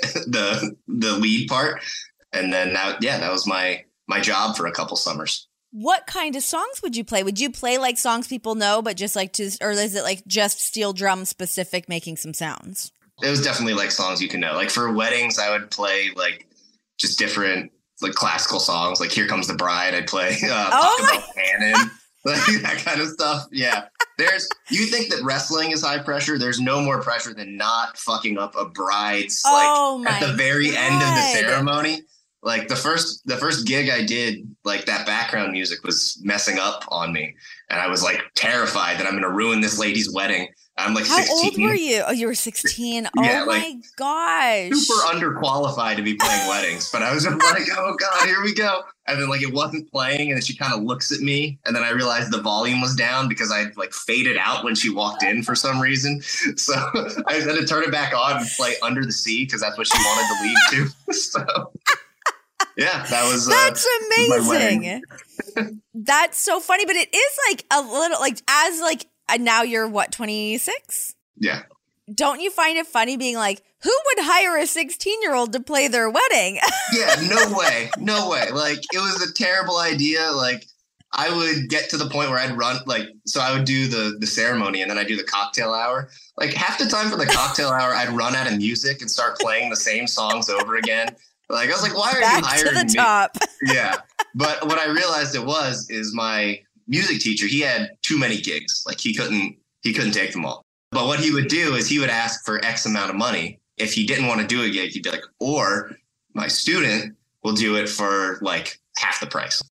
the the lead part. And then that, yeah, that was my my job for a couple summers. What kind of songs would you play? Would you play like songs people know, but just like to, or is it like just steel drum specific, making some sounds? It was definitely like songs you can know. Like for weddings, I would play like just different like classical songs. Like Here Comes the Bride. I'd play uh, oh Talk About Cannon, like that kind of stuff. Yeah. There's, you think that wrestling is high pressure? There's no more pressure than not fucking up a bride's like oh at the very God. end of the ceremony. Like the first, the first gig I did, like that background music was messing up on me. And I was like terrified that I'm going to ruin this lady's wedding. I'm like How sixteen. old were you? Oh, you were sixteen. Yeah, oh like, my gosh. Super underqualified to be playing weddings. But I was just like, oh God, here we go. And then like it wasn't playing. And then she kind of looks at me. And then I realized the volume was down because I like faded out when she walked in for some reason. So I had to turn it back on and play Under the Sea because that's what she wanted to lead to. So yeah, that was That's uh, amazing. That's so funny. But it is like a little like as like uh, now you're what, twenty-six? Yeah. Don't you find it funny being like, who would hire a sixteen year old to play their wedding? Yeah, no way. No way. Like it was a terrible idea. Like I would get to the point where I'd run like, so I would do the, the ceremony and then I do the cocktail hour. Like half the time for the cocktail hour, I'd run out of music and start playing the same songs over again. Like I was like, why are Back you hiring to the me? top. Yeah. But what I realized it was is my music teacher, he had too many gigs. Like he couldn't he couldn't take them all. But what he would do is he would ask for X amount of money. If he didn't want to do a gig, he'd be like, or my student will do it for like half the price.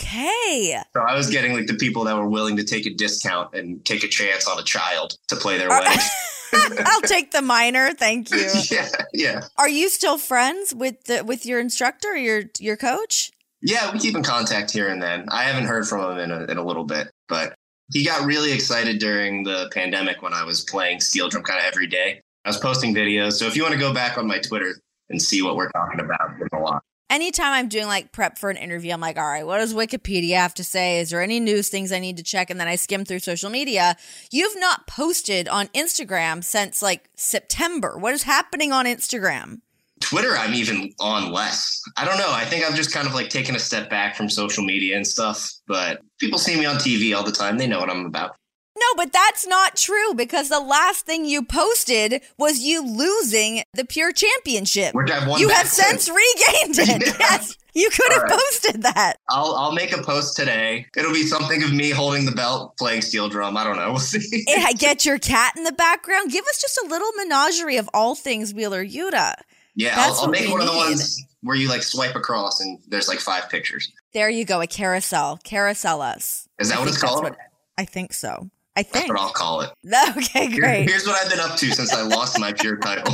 Okay. So I was getting like the people that were willing to take a discount and take a chance on a child to play their wedding. I'll take the minor, thank you. Yeah, yeah. Are you still friends with the, with your instructor, or your your coach? Yeah, we keep in contact here and then. I haven't heard from him in a, in a little bit, but he got really excited during the pandemic when I was playing steel drum kind of every day. I was posting videos. So if you want to go back on my Twitter and see what we're talking about, there's a lot. Anytime I'm doing like prep for an interview, I'm like, all right, what does Wikipedia have to say? Is there any news things I need to check? And then I skim through social media. You've not posted on Instagram since like September. What is happening on Instagram? Twitter, I'm even on less. I don't know. I think I've just kind of like taken a step back from social media and stuff. But people see me on T V all the time. They know what I'm about. No, but that's not true, because the last thing you posted was you losing the Pure Championship. Which I've won. You have since regained it. Yeah. Yes, you could have All right. posted that. I'll I'll make a post today. It'll be something of me holding the belt, playing steel drum. I don't know. We'll see. I get your cat in the background. Give us just a little menagerie of all things Wheeler Yuta. Yeah, That's I'll, I'll what make we one of the need. ones where you like swipe across and there's like five pictures. There you go, a carousel. Carousel us. Is that I what it's think that's called? what- I think so. I That's think. what I'll call it. Okay, Here- great. here's what I've been up to since I lost my pure title.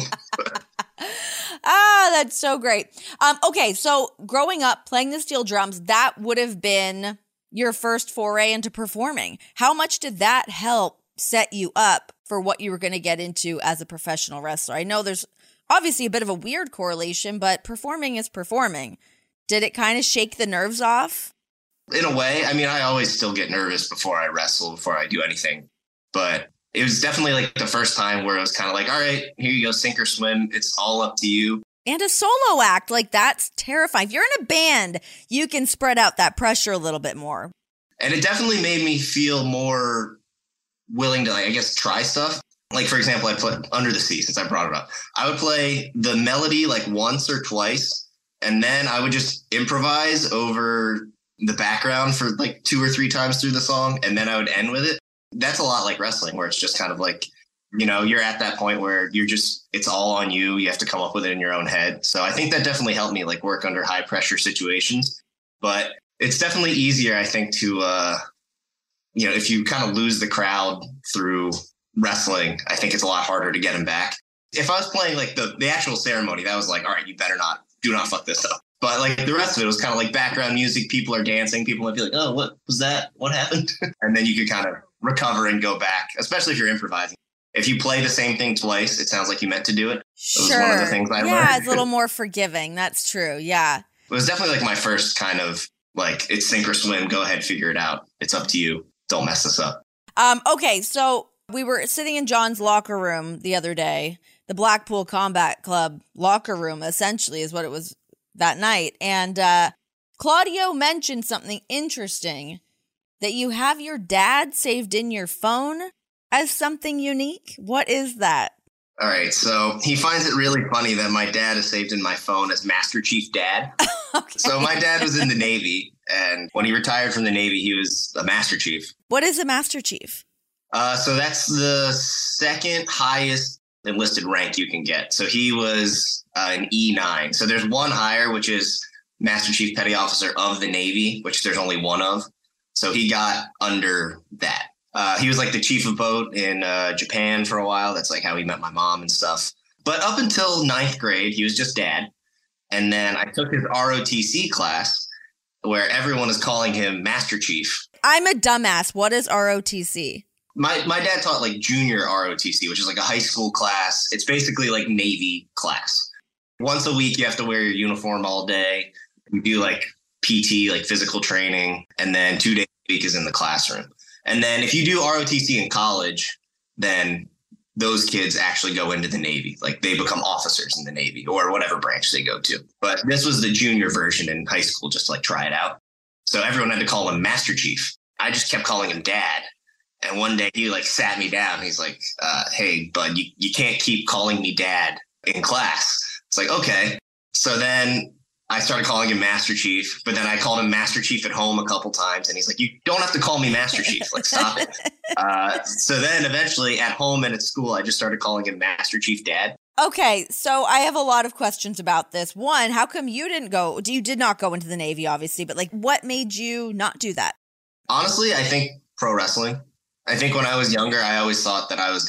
Ah, that's so great. Um, okay, so growing up playing the steel drums, that would have been your first foray into performing. How much did that help set you up for what you were going to get into as a professional wrestler? I know there's obviously a bit of a weird correlation, but performing is performing. Did it kind of shake the nerves off? In a way, I mean, I always still get nervous before I wrestle, before I do anything. But it was definitely like the first time where it was kind of like, all right, here you go, sink or swim. It's all up to you. And a solo act, like that's terrifying. If you're in a band, you can spread out that pressure a little bit more. And it definitely made me feel more willing to, like, I guess, try stuff. Like, for example, I put Under the Sea, since I brought it up. I would play the melody like once or twice, and then I would just improvise over the background for like two or three times through the song, and then I would end with it. That's a lot like wrestling, where it's just kind of like, you know, you're at that point where you're just, it's all on you. You have to come up with it in your own head. So I think that definitely helped me like work under high pressure situations. But it's definitely easier, I think, to, uh, you know, if you kind of lose the crowd through wrestling, I think it's a lot harder to get them back. If I was playing like the, the actual ceremony, that was like, all right, you better not, do not fuck this up. But like the rest of it was kind of like background music. People are dancing. People might be like, oh, what was that? What happened? And then you could kind of recover and go back, especially if you're improvising. If you play the same thing twice, it sounds like you meant to do it. That Sure. was one of the things I yeah, learned. it's a little more forgiving. That's true. Yeah. It was definitely like my first kind of like, it's sink or swim. Go ahead, figure it out. It's up to you. Don't mess this up. Um, okay, so we were sitting in John's locker room the other day, the Blackpool Combat Club locker room, essentially, is what it was that night. And uh, Claudio mentioned something interesting, that you have your dad saved in your phone as something unique. What is that? All right. So he finds it really funny that my dad is saved in my phone as Master Chief Dad. Okay. So my dad was in the Navy, and when he retired from the Navy, he was a Master Chief. What is a Master Chief? Uh, so that's the second highest enlisted rank you can get. So he was uh, an E nine. So there's one higher, which is Master Chief Petty Officer of the Navy, which there's only one of. So he got under that. Uh, he was like the chief of boat in uh, Japan for a while. That's like how he met my mom and stuff. But up until ninth grade, he was just dad. And then I took his R O T C class where everyone is calling him Master Chief. I'm a dumbass. What is R O T C? My my dad taught like junior R O T C, which is like a high school class. It's basically like Navy class. Once a week, you have to wear your uniform all day. We do like P T, like physical training. And then two days a week is in the classroom. And then if you do R O T C in college, then those kids actually go into the Navy. Like they become officers in the Navy or whatever branch they go to. But this was the junior version in high school, just to like try it out. So everyone had to call him Master Chief. I just kept calling him Dad. And one day he like sat me down. He's like, uh, hey, bud, you, you can't keep calling me Dad in class. It's like, okay. So then I started calling him Master Chief, but then I called him Master Chief at home a couple times. And he's like, you don't have to call me Master Chief. Like, stop it. Uh, so then eventually at home and at school, I just started calling him Master Chief Dad. Okay, so I have a lot of questions about this. One, how come you didn't go? You did not go into the Navy, obviously, but like what made you not do that? Honestly, I think pro wrestling. I think when I was younger, I always thought that I was going to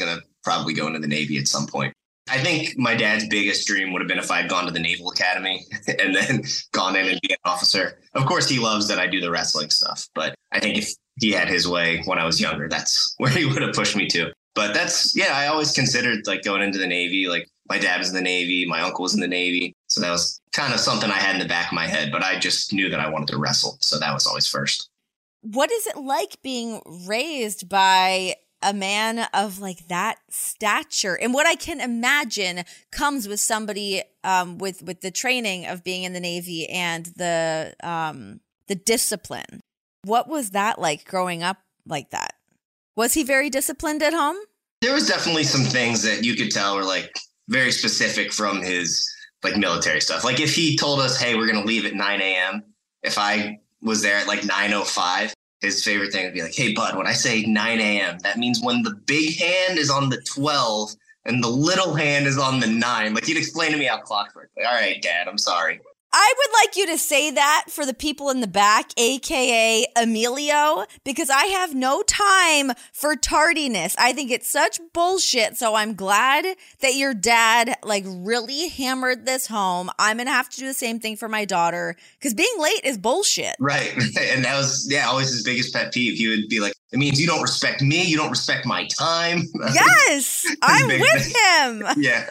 probably go into the Navy at some point. I think my dad's biggest dream would have been if I had gone to the Naval Academy and then gone in and be an officer. Of course, he loves that I do the wrestling stuff, but I think if he had his way when I was younger, that's where he would have pushed me to. But that's, yeah, I always considered like going into the Navy. Like my dad was in the Navy, my uncle was in the Navy. So that was kind of something I had in the back of my head, but I just knew that I wanted to wrestle. So that was always first. What is it like being raised by a man of like that stature? And what I can imagine comes with somebody um, with with the training of being in the Navy and the um, the discipline. What was that like growing up like that? Was he very disciplined at home? There was definitely some things that you could tell were like very specific from his like military stuff. Like if he told us, hey, we're going to leave at nine a.m. If I was there at like nine oh five, his favorite thing would be like, hey, bud, when I say nine a.m., that means when the big hand is on the twelve and the little hand is on the nine. Like he'd explain to me how clocks work. Like, all right, Dad, I'm sorry. I would like you to say that for the people in the back, A K A Emilio, because I have no time for tardiness. I think it's such bullshit. So I'm glad that your dad like really hammered this home. I'm going to have to do the same thing for my daughter because being late is bullshit. Right. And that was, yeah, always his biggest pet peeve. He would be like, it means you don't respect me. You don't respect my time. Yes, I'm with thing. him. Yeah.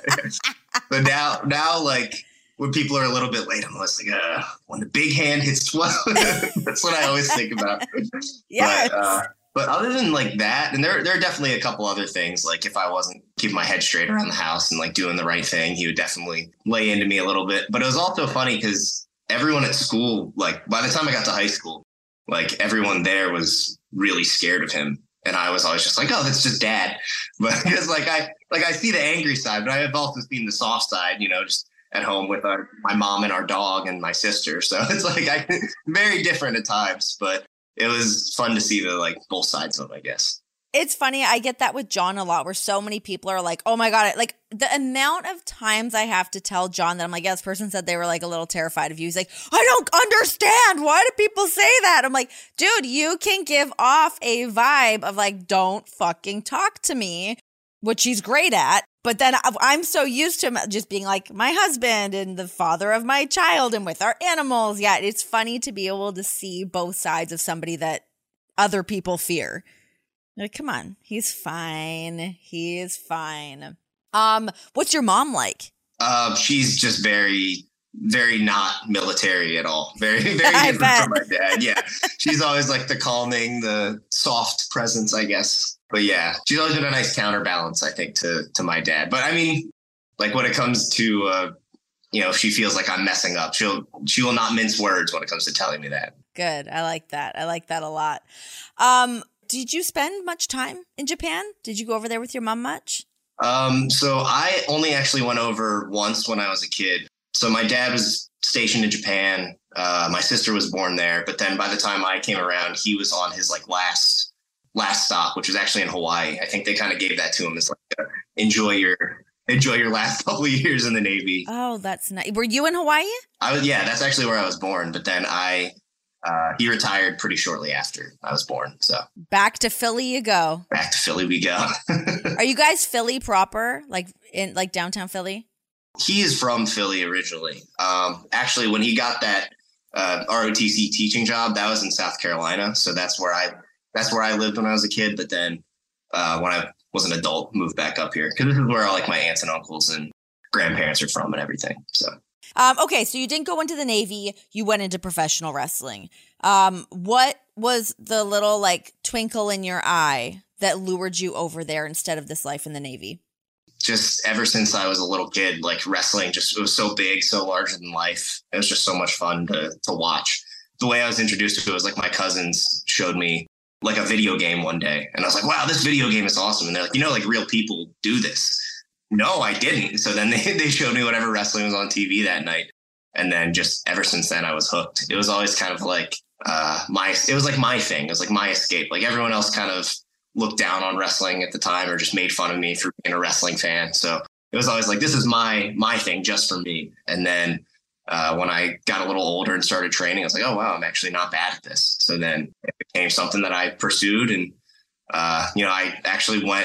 But now, now like, when people are a little bit late, I'm always like, uh, when the big hand hits twelve, that's what I always think about. Yes. But, uh, but other than like that, and there, there are definitely a couple other things. Like if I wasn't keeping my head straight around the house and like doing the right thing, he would definitely lay into me a little bit. But it was also funny because everyone at school, like by the time I got to high school, like everyone there was really scared of him. And I was always just like, oh, that's just Dad. But it's like I like I see the angry side, but I have also seen the soft side, you know, just at home with our, my mom and our dog and my sister. So it's like I very different at times, but it was fun to see the like both sides of it, I guess. It's funny. I get that with John a lot where so many people are like, oh my God, like the amount of times I have to tell John that I'm like, yeah, this person said they were like a little terrified of you. He's like, I don't understand. Why do people say that? I'm like, dude, you can give off a vibe of like, don't fucking talk to me, which he's great at. But then I'm so used to him just being like my husband and the father of my child and with our animals. Yeah, it's funny to be able to see both sides of somebody that other people fear. Like, come on, he's fine. He is fine. Um, what's your mom like? Uh, she's just very, very not military at all. Very, very different from my dad. Yeah, she's always like the calming, the soft presence, I guess. But yeah, she's always been a nice counterbalance, I think, to to my dad. But I mean, like when it comes to, uh, you know, if she feels like I'm messing up, she'll she will not mince words when it comes to telling me that. Good. I like that. I like that a lot. Um, did you spend much time in Japan? Did you go over there with your mom much? Um, so I only actually went over once when I was a kid. So my dad was stationed in Japan. Uh, my sister was born there. But then by the time I came around, he was on his like last last stop, which was actually in Hawaii. I think they kind of gave that to him as like, uh, enjoy your enjoy your last couple of years in the Navy. Oh, that's nice. Were you in Hawaii? I was, yeah, that's actually where I was born. But then I, uh, he retired pretty shortly after I was born. So back to Philly you go. Back to Philly we go. Are you guys Philly proper? Like in like downtown Philly? He is from Philly originally. Um, actually, when he got that uh, R O T C teaching job, that was in South Carolina. So that's where I That's where I lived when I was a kid. But then uh, when I was an adult, moved back up here because this is where all like my aunts and uncles and grandparents are from and everything. So, um, okay. So you didn't go into the Navy. You went into professional wrestling. Um, what was the little like twinkle in your eye that lured you over there instead of this life in the Navy? Just ever since I was a little kid, like wrestling, just it was so big, so larger than life. It was just so much fun to to watch. The way I was introduced to it was like my cousins showed me like a video game one day. And I was like, wow, this video game is awesome. And they're like, you know, like real people do this. No, I didn't. So then they, they showed me whatever wrestling was on T V that night. And then just ever since then I was hooked. It was always kind of like uh, my, it was like my thing. It was like my escape. Like everyone else kind of looked down on wrestling at the time or just made fun of me for being a wrestling fan. So it was always like, this is my, my thing just for me. And then Uh, when I got a little older and started training, I was like, oh, wow, I'm actually not bad at this. So then it became something that I pursued. And, uh, you know, I actually went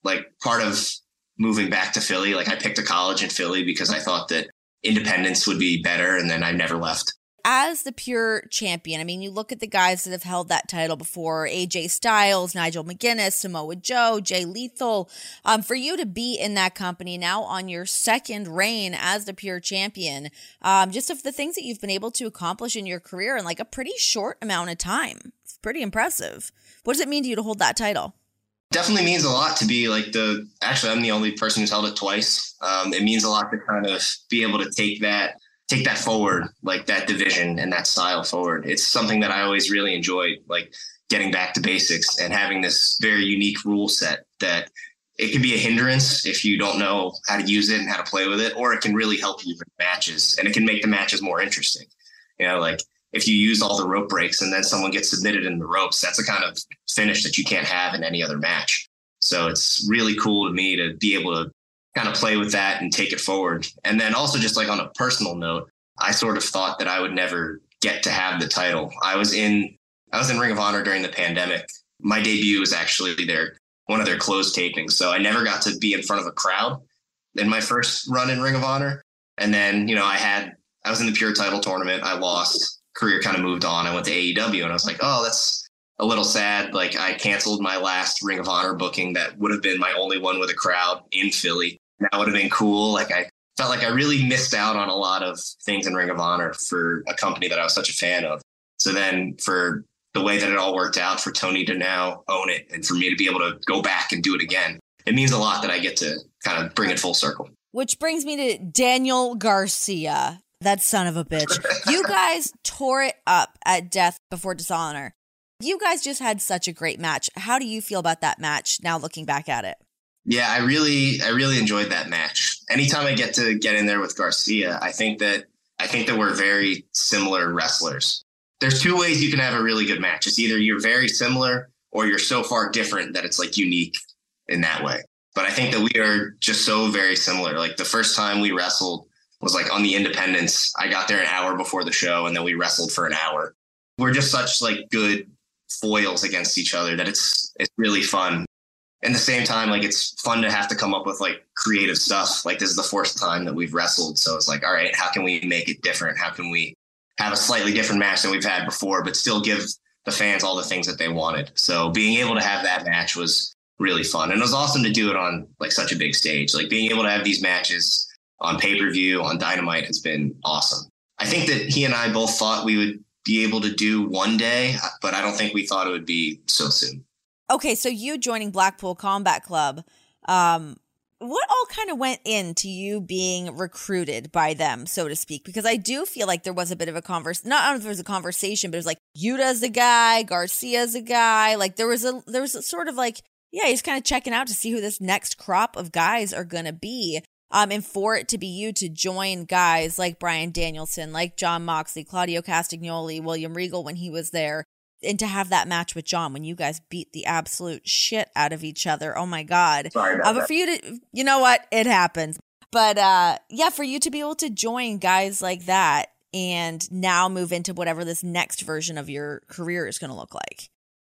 like part of moving back to Philly. Like I picked a college in Philly because I thought that independence would be better. And then I never left. As the pure champion, I mean, you look at the guys that have held that title before, A J Styles, Nigel McGuinness, Samoa Joe, Jay Lethal. Um, for you to be in that company now on your second reign as the pure champion, um, just of the things that you've been able to accomplish in your career in like a pretty short amount of time. It's pretty impressive. What does it mean to you to hold that title? Definitely means a lot to be like the, actually, I'm the only person who's held it twice. Um, it means a lot to kind of be able to take that take that forward, like that division and that style forward. It's something that I always really enjoyed, like getting back to basics and having this very unique rule set that it can be a hindrance if you don't know how to use it and how to play with it, or it can really help you in matches and it can make the matches more interesting. You know, like if you use all the rope breaks and then someone gets submitted in the ropes, that's a kind of finish that you can't have in any other match. So it's really cool to me to be able to kind of play with that and take it forward. And then also just like on a personal note, I sort of thought that I would never get to have the title. I was in, I was in Ring of Honor during the pandemic. My debut was actually their, one of their closed tapings. So I never got to be in front of a crowd in my first run in Ring of Honor. And then, you know, I had, I was in the pure title tournament. I lost, career kind of moved on. I went to A E W and I was like, oh, that's a little sad. Like I canceled my last Ring of Honor booking. That would have been my only one with a crowd in Philly. That would have been cool. Like I felt like I really missed out on a lot of things in Ring of Honor for a company that I was such a fan of. So then for the way that it all worked out for Tony to now own it and for me to be able to go back and do it again, it means a lot that I get to kind of bring it full circle. Which brings me to Daniel Garcia, that son of a bitch. You guys tore it up at Death Before Dishonor. You guys just had such a great match. How do you feel about that match now looking back at it? Yeah, I really, I really enjoyed that match. Anytime I get to get in there with Garcia, I think that, I think that we're very similar wrestlers. There's two ways you can have a really good match. It's either you're very similar or you're so far different that it's like unique in that way. But I think that we are just so very similar. Like the first time we wrestled was like on the Independence. I got there an hour before the show and then we wrestled for an hour. We're just such like good foils against each other that it's, it's really fun. At the same time, like it's fun to have to come up with like creative stuff. Like this is the fourth time that we've wrestled. So it's like, all right, how can we make it different? How can we have a slightly different match than we've had before, but still give the fans all the things that they wanted? So being able to have that match was really fun. And it was awesome to do it on like such a big stage. Like being able to have these matches on pay-per-view, on Dynamite has been awesome. I think that he and I both thought we would be able to do one day, but I don't think we thought it would be so soon. Okay, so you joining Blackpool Combat Club, um, what all kind of went into you being recruited by them, so to speak? Because I do feel like there was a bit of a converse, not I don't know if there was a conversation, but it was like Yuta's a guy, Garcia's a guy. Like there was a there was a sort of like, yeah, he's kind of checking out to see who this next crop of guys are gonna be. Um, and for it to be you to join guys like Bryan Danielson, like Jon Moxley, Claudio Castagnoli, William Regal when he was there. And to have that match with John when you guys beat the absolute shit out of each other. Oh my God. Sorry about uh, but that. for you to, you know what? It happens. But uh, yeah, for you to be able to join guys like that and now move into whatever this next version of your career is going to look like.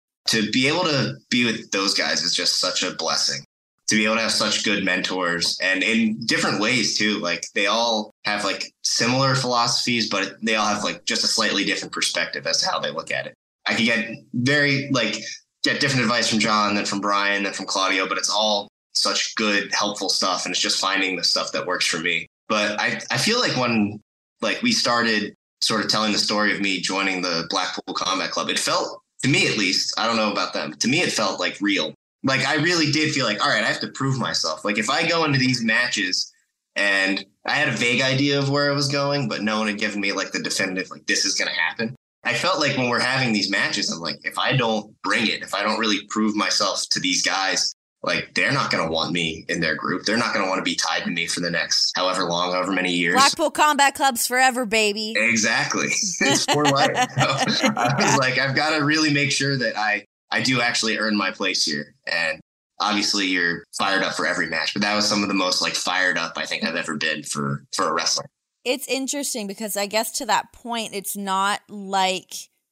To be able to be with those guys is just such a blessing. To be able to have such good mentors and in different ways too. Like they all have like similar philosophies, but they all have like just a slightly different perspective as to how they look at it. I could get very like get different advice from John than from Brian than from Claudio, but it's all such good, helpful stuff. And it's just finding the stuff that works for me. But I, I feel like when like we started sort of telling the story of me joining the Blackpool Combat Club, it felt, to me at least, I don't know about them, to me it felt like real. Like I really did feel like, all right, I have to prove myself. Like if I go into these matches and I had a vague idea of where I was going, but no one had given me like the definitive, like this is going to happen. I felt like when we're having these matches, I'm like, if I don't bring it, if I don't really prove myself to these guys, like they're not going to want me in their group. They're not going to want to be tied to me for the next however long, however many years. Blackpool Combat Club's forever, baby. Exactly. It's for life. So I was like, I've got to really make sure that I, I do actually earn my place here. And obviously you're fired up for every match, but that was some of the most like fired up I think I've ever been for, for a wrestler. It's interesting because I guess to that point, it's not like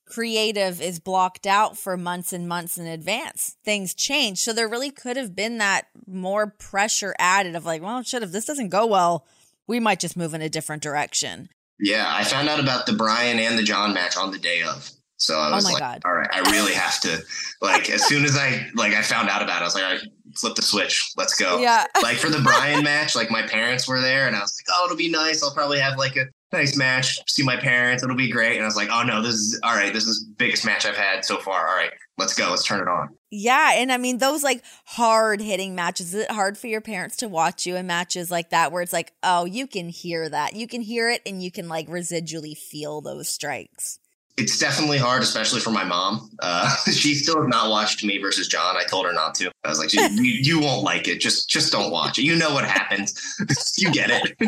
creative is blocked out for months and months in advance. Things change. So there really could have been that more pressure added of like, well, shit, if this doesn't go well, we might just move in a different direction. Yeah, I found out about the Brian and the John match on the day of. So I was oh my like, God. all right, I really have to, like, as soon as I, like, I found out about it, I was like, all right, flip the switch. Let's go. Yeah. Like for the Brian match, like my parents were there and I was like, oh, it'll be nice. I'll probably have like a nice match, see my parents. It'll be great. And I was like, oh no, this is all right. This is the biggest match I've had so far. All right, let's go. Let's turn it on. Yeah. And I mean, those like hard hitting matches, is it hard for your parents to watch you in matches like that where it's like, oh, you can hear that. You can hear it and you can like residually feel those strikes. It's definitely hard, especially for my mom. Uh, she still has not watched me versus John. I told her not to. I was like, you, you won't like it. Just just don't watch it. You know what happens. You get it.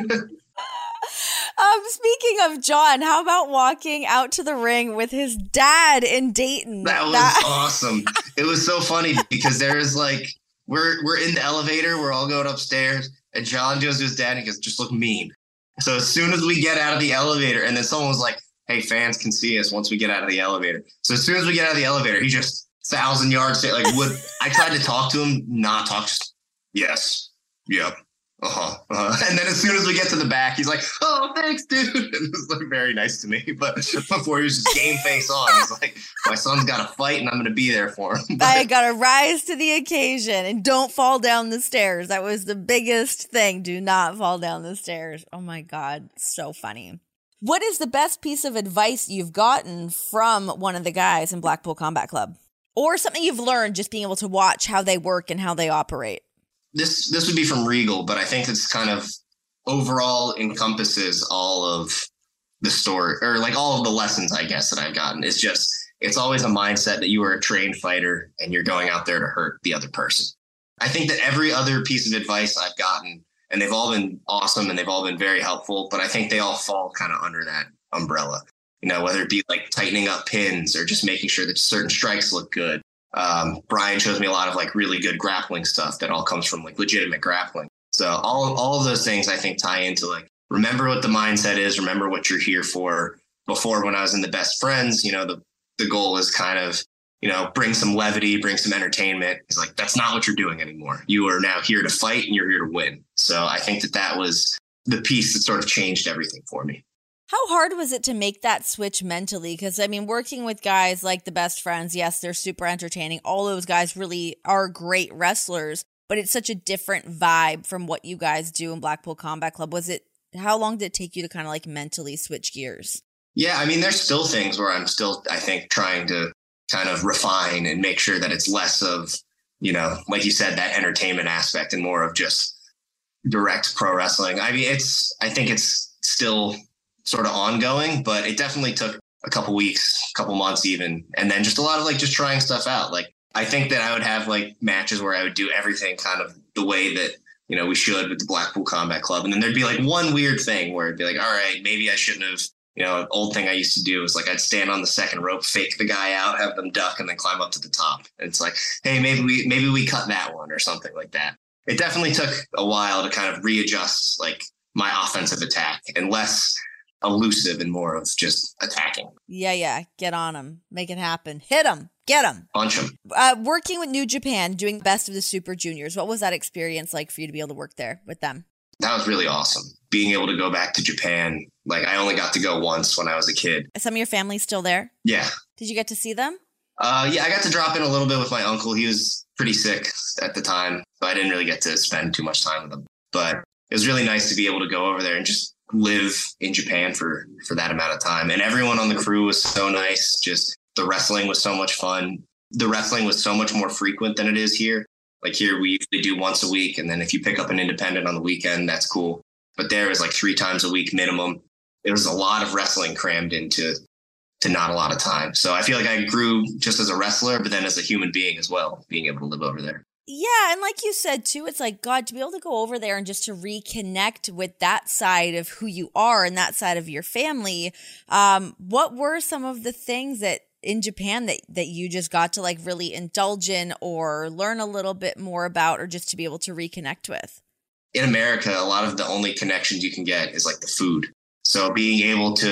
um, speaking of John, how about walking out to the ring with his dad in Dayton? That was that- awesome. It was so funny because there's like, we're we're in the elevator. We're all going upstairs. And John goes to his dad and he goes, just look mean. So as soon as we get out of the elevator, and then someone was like, hey, fans can see us once we get out of the elevator. So as soon as we get out of the elevator, he just thousand yards. Like, would I tried to talk to him, not talk. Just, yes. Yep. Uh-huh. uh-huh. And then as soon as we get to the back, he's like, oh, thanks, dude. And it was like very nice to me. But before he was just game face on, he's like, my son's got to fight and I'm going to be there for him. But I got to rise to the occasion and don't fall down the stairs. That was the biggest thing. Do not fall down the stairs. Oh my God. So funny. What is the best piece of advice you've gotten from one of the guys in Blackpool Combat Club? Or something you've learned just being able to watch how they work and how they operate? This this would be from Regal, but I think it's kind of overall encompasses all of the story, or like all of the lessons, I guess, that I've gotten. It's just, it's always a mindset that you are a trained fighter and you're going out there to hurt the other person. I think that every other piece of advice I've gotten, and they've all been awesome and they've all been very helpful, but I think they all fall kind of under that umbrella, you know, whether it be like tightening up pins or just making sure that certain strikes look good. Um, Brian shows me a lot of like really good grappling stuff that all comes from like legitimate grappling. So all, all of those things I think tie into like, remember what the mindset is, remember what you're here for. Before, when I was in the Best Friends, you know, the, the goal is kind of, you know, bring some levity, bring some entertainment. It's like, that's not what you're doing anymore. You are now here to fight and you're here to win. So I think that that was the piece that sort of changed everything for me. How hard was it to make that switch mentally? Because, I mean, working with guys like the Best Friends, yes, they're super entertaining. All those guys really are great wrestlers, but it's such a different vibe from what you guys do in Blackpool Combat Club. Was it, how long did it take you to kind of like mentally switch gears? Yeah, I mean, there's still things where I'm still, I think, trying to kind of refine and make sure that it's less of, you know, like you said, that entertainment aspect and more of just direct pro wrestling. I mean, it's, I think it's still sort of ongoing, but it definitely took a couple weeks, a couple months even. And then just a lot of like just trying stuff out. Like, I think that I would have like matches where I would do everything kind of the way that, you know, we should with the Blackpool Combat Club. And then there'd be like one weird thing where it'd be like, all right, maybe I shouldn't have. You know, an old thing I used to do was like I'd stand on the second rope, fake the guy out, have them duck, and then climb up to the top. And it's like, hey, maybe we maybe we cut that one or something like that. It definitely took a while to kind of readjust like my offensive attack and less elusive and more of just attacking. Yeah, yeah. Get on them. Make it happen. Hit them. Get them. Punch them. Uh, working with New Japan, doing Best of the Super Juniors, what was that experience like for you to be able to work there with them? That was really awesome. Being able to go back to Japan. Like, I only got to go once when I was a kid. Some of your family's still there? Yeah. Did you get to see them? Uh, yeah, I got to drop in a little bit with my uncle. He was pretty sick at the time, so I didn't really get to spend too much time with him. But it was really nice to be able to go over there and just live in Japan for, for that amount of time. And everyone on the crew was so nice. Just the wrestling was so much fun. The wrestling was so much more frequent than it is here. Like here, we usually do once a week. And then if you pick up an independent on the weekend, that's cool. But there is like three times a week minimum. There was a lot of wrestling crammed into to not a lot of time. So I feel like I grew just as a wrestler, but then as a human being as well, being able to live over there. Yeah, and like you said, too, it's like, God, to be able to go over there and just to reconnect with that side of who you are and that side of your family, um, what were some of the things that in Japan that, that you just got to like really indulge in or learn a little bit more about or just to be able to reconnect with? In America, a lot of the only connections you can get is like the food. So being able to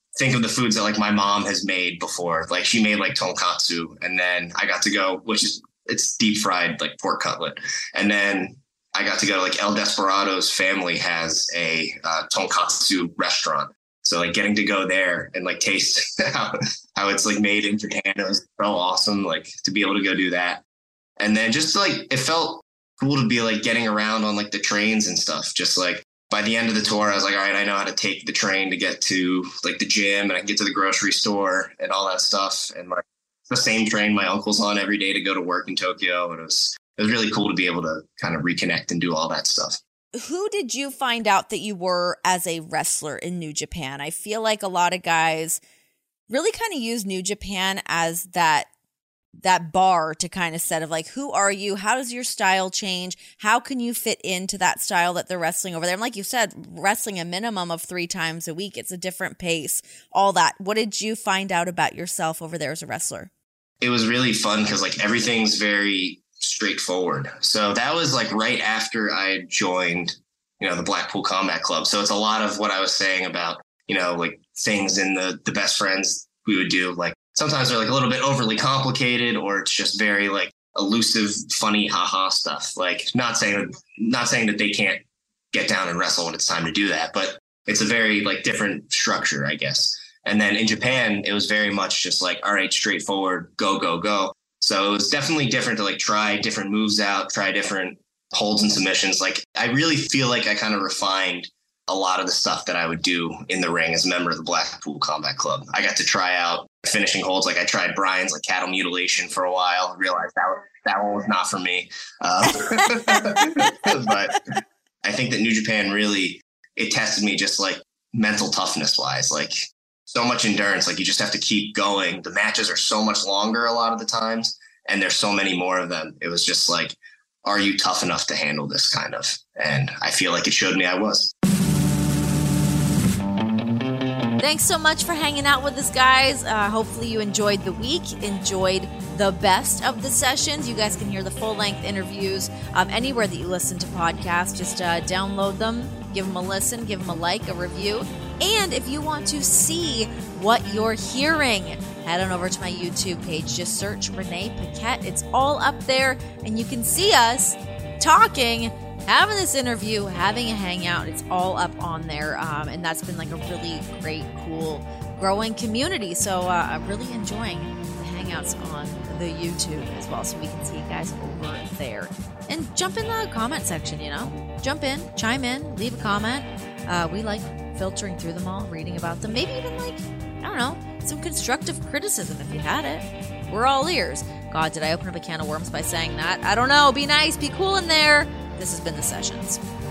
think of the foods that like my mom has made before. Like she made like tonkatsu, and then I got to go, which is it's deep fried like pork cutlet, and then I got to go to like El Desperado's family has a uh, tonkatsu restaurant. So like getting to go there and like taste how, how it's like made in Japan, it was so awesome. Like to be able to go do that, and then just like it felt cool to be like getting around on like the trains and stuff. Just like by the end of the tour, I was like, all right, I know how to take the train to get to like the gym, and I can get to the grocery store and all that stuff. And like the same train my uncle's on every day to go to work in Tokyo, and it was it was really cool to be able to kind of reconnect and do all that stuff. Who did you find out that you were as a wrestler in New Japan? I feel like a lot of guys really kind of use New Japan as that that bar to kind of set of like, who are you? How does your style change? How can you fit into that style that they're wrestling over there? And like you said, wrestling a minimum of three times a week. It's a different pace, all that. What did you find out about yourself over there as a wrestler? It was really fun because like everything's very straightforward. So that was like right after I joined, you know, the Blackpool Combat Club. So it's a lot of what I was saying about, you know, like things in the, the best friends we would do. Like sometimes they're like a little bit overly complicated, or it's just very like elusive, funny, haha stuff. Like not saying, not saying that they can't get down and wrestle when it's time to do that, but it's a very like different structure, I guess. And then in Japan, it was very much just like, all right, straightforward, go, go, go. So it was definitely different to like try different moves out, try different holds and submissions. Like I really feel like I kind of refined a lot of the stuff that I would do in the ring as a member of the Blackpool Combat Club. I got to try out finishing holds. Like I tried Brian's like cattle mutilation for a while, realized that, that one was not for me. Um, but I think that New Japan really, it tested me just like mental toughness wise, like so much endurance. Like you just have to keep going. The matches are so much longer a lot of the times, and there's so many more of them. It was just like, are you tough enough to handle this kind of? And I feel like it showed me I was. Thanks so much for hanging out with us, guys. Uh, hopefully you enjoyed the week, enjoyed the best of the sessions. You guys can hear the full-length interviews um, anywhere that you listen to podcasts. Just uh, download them, give them a listen, give them a like, a review. And if you want to see what you're hearing, head on over to my YouTube page. Just search Renee Paquette. It's all up there, and you can see us talking, having this interview, having a hangout. It's all up on there, um, and that's been like a really great, cool, growing community. So uh, I'm really enjoying the hangouts on the YouTube as well, so we can see you guys over there. And jump in the comment section, you know? Jump in, chime in, leave a comment. Uh, we like filtering through them all, reading about them, maybe even like, I don't know, some constructive criticism if you had it. We're all ears. God, did I open up a can of worms by saying that? I don't know. Be nice, be cool in there. This has been The Sessions.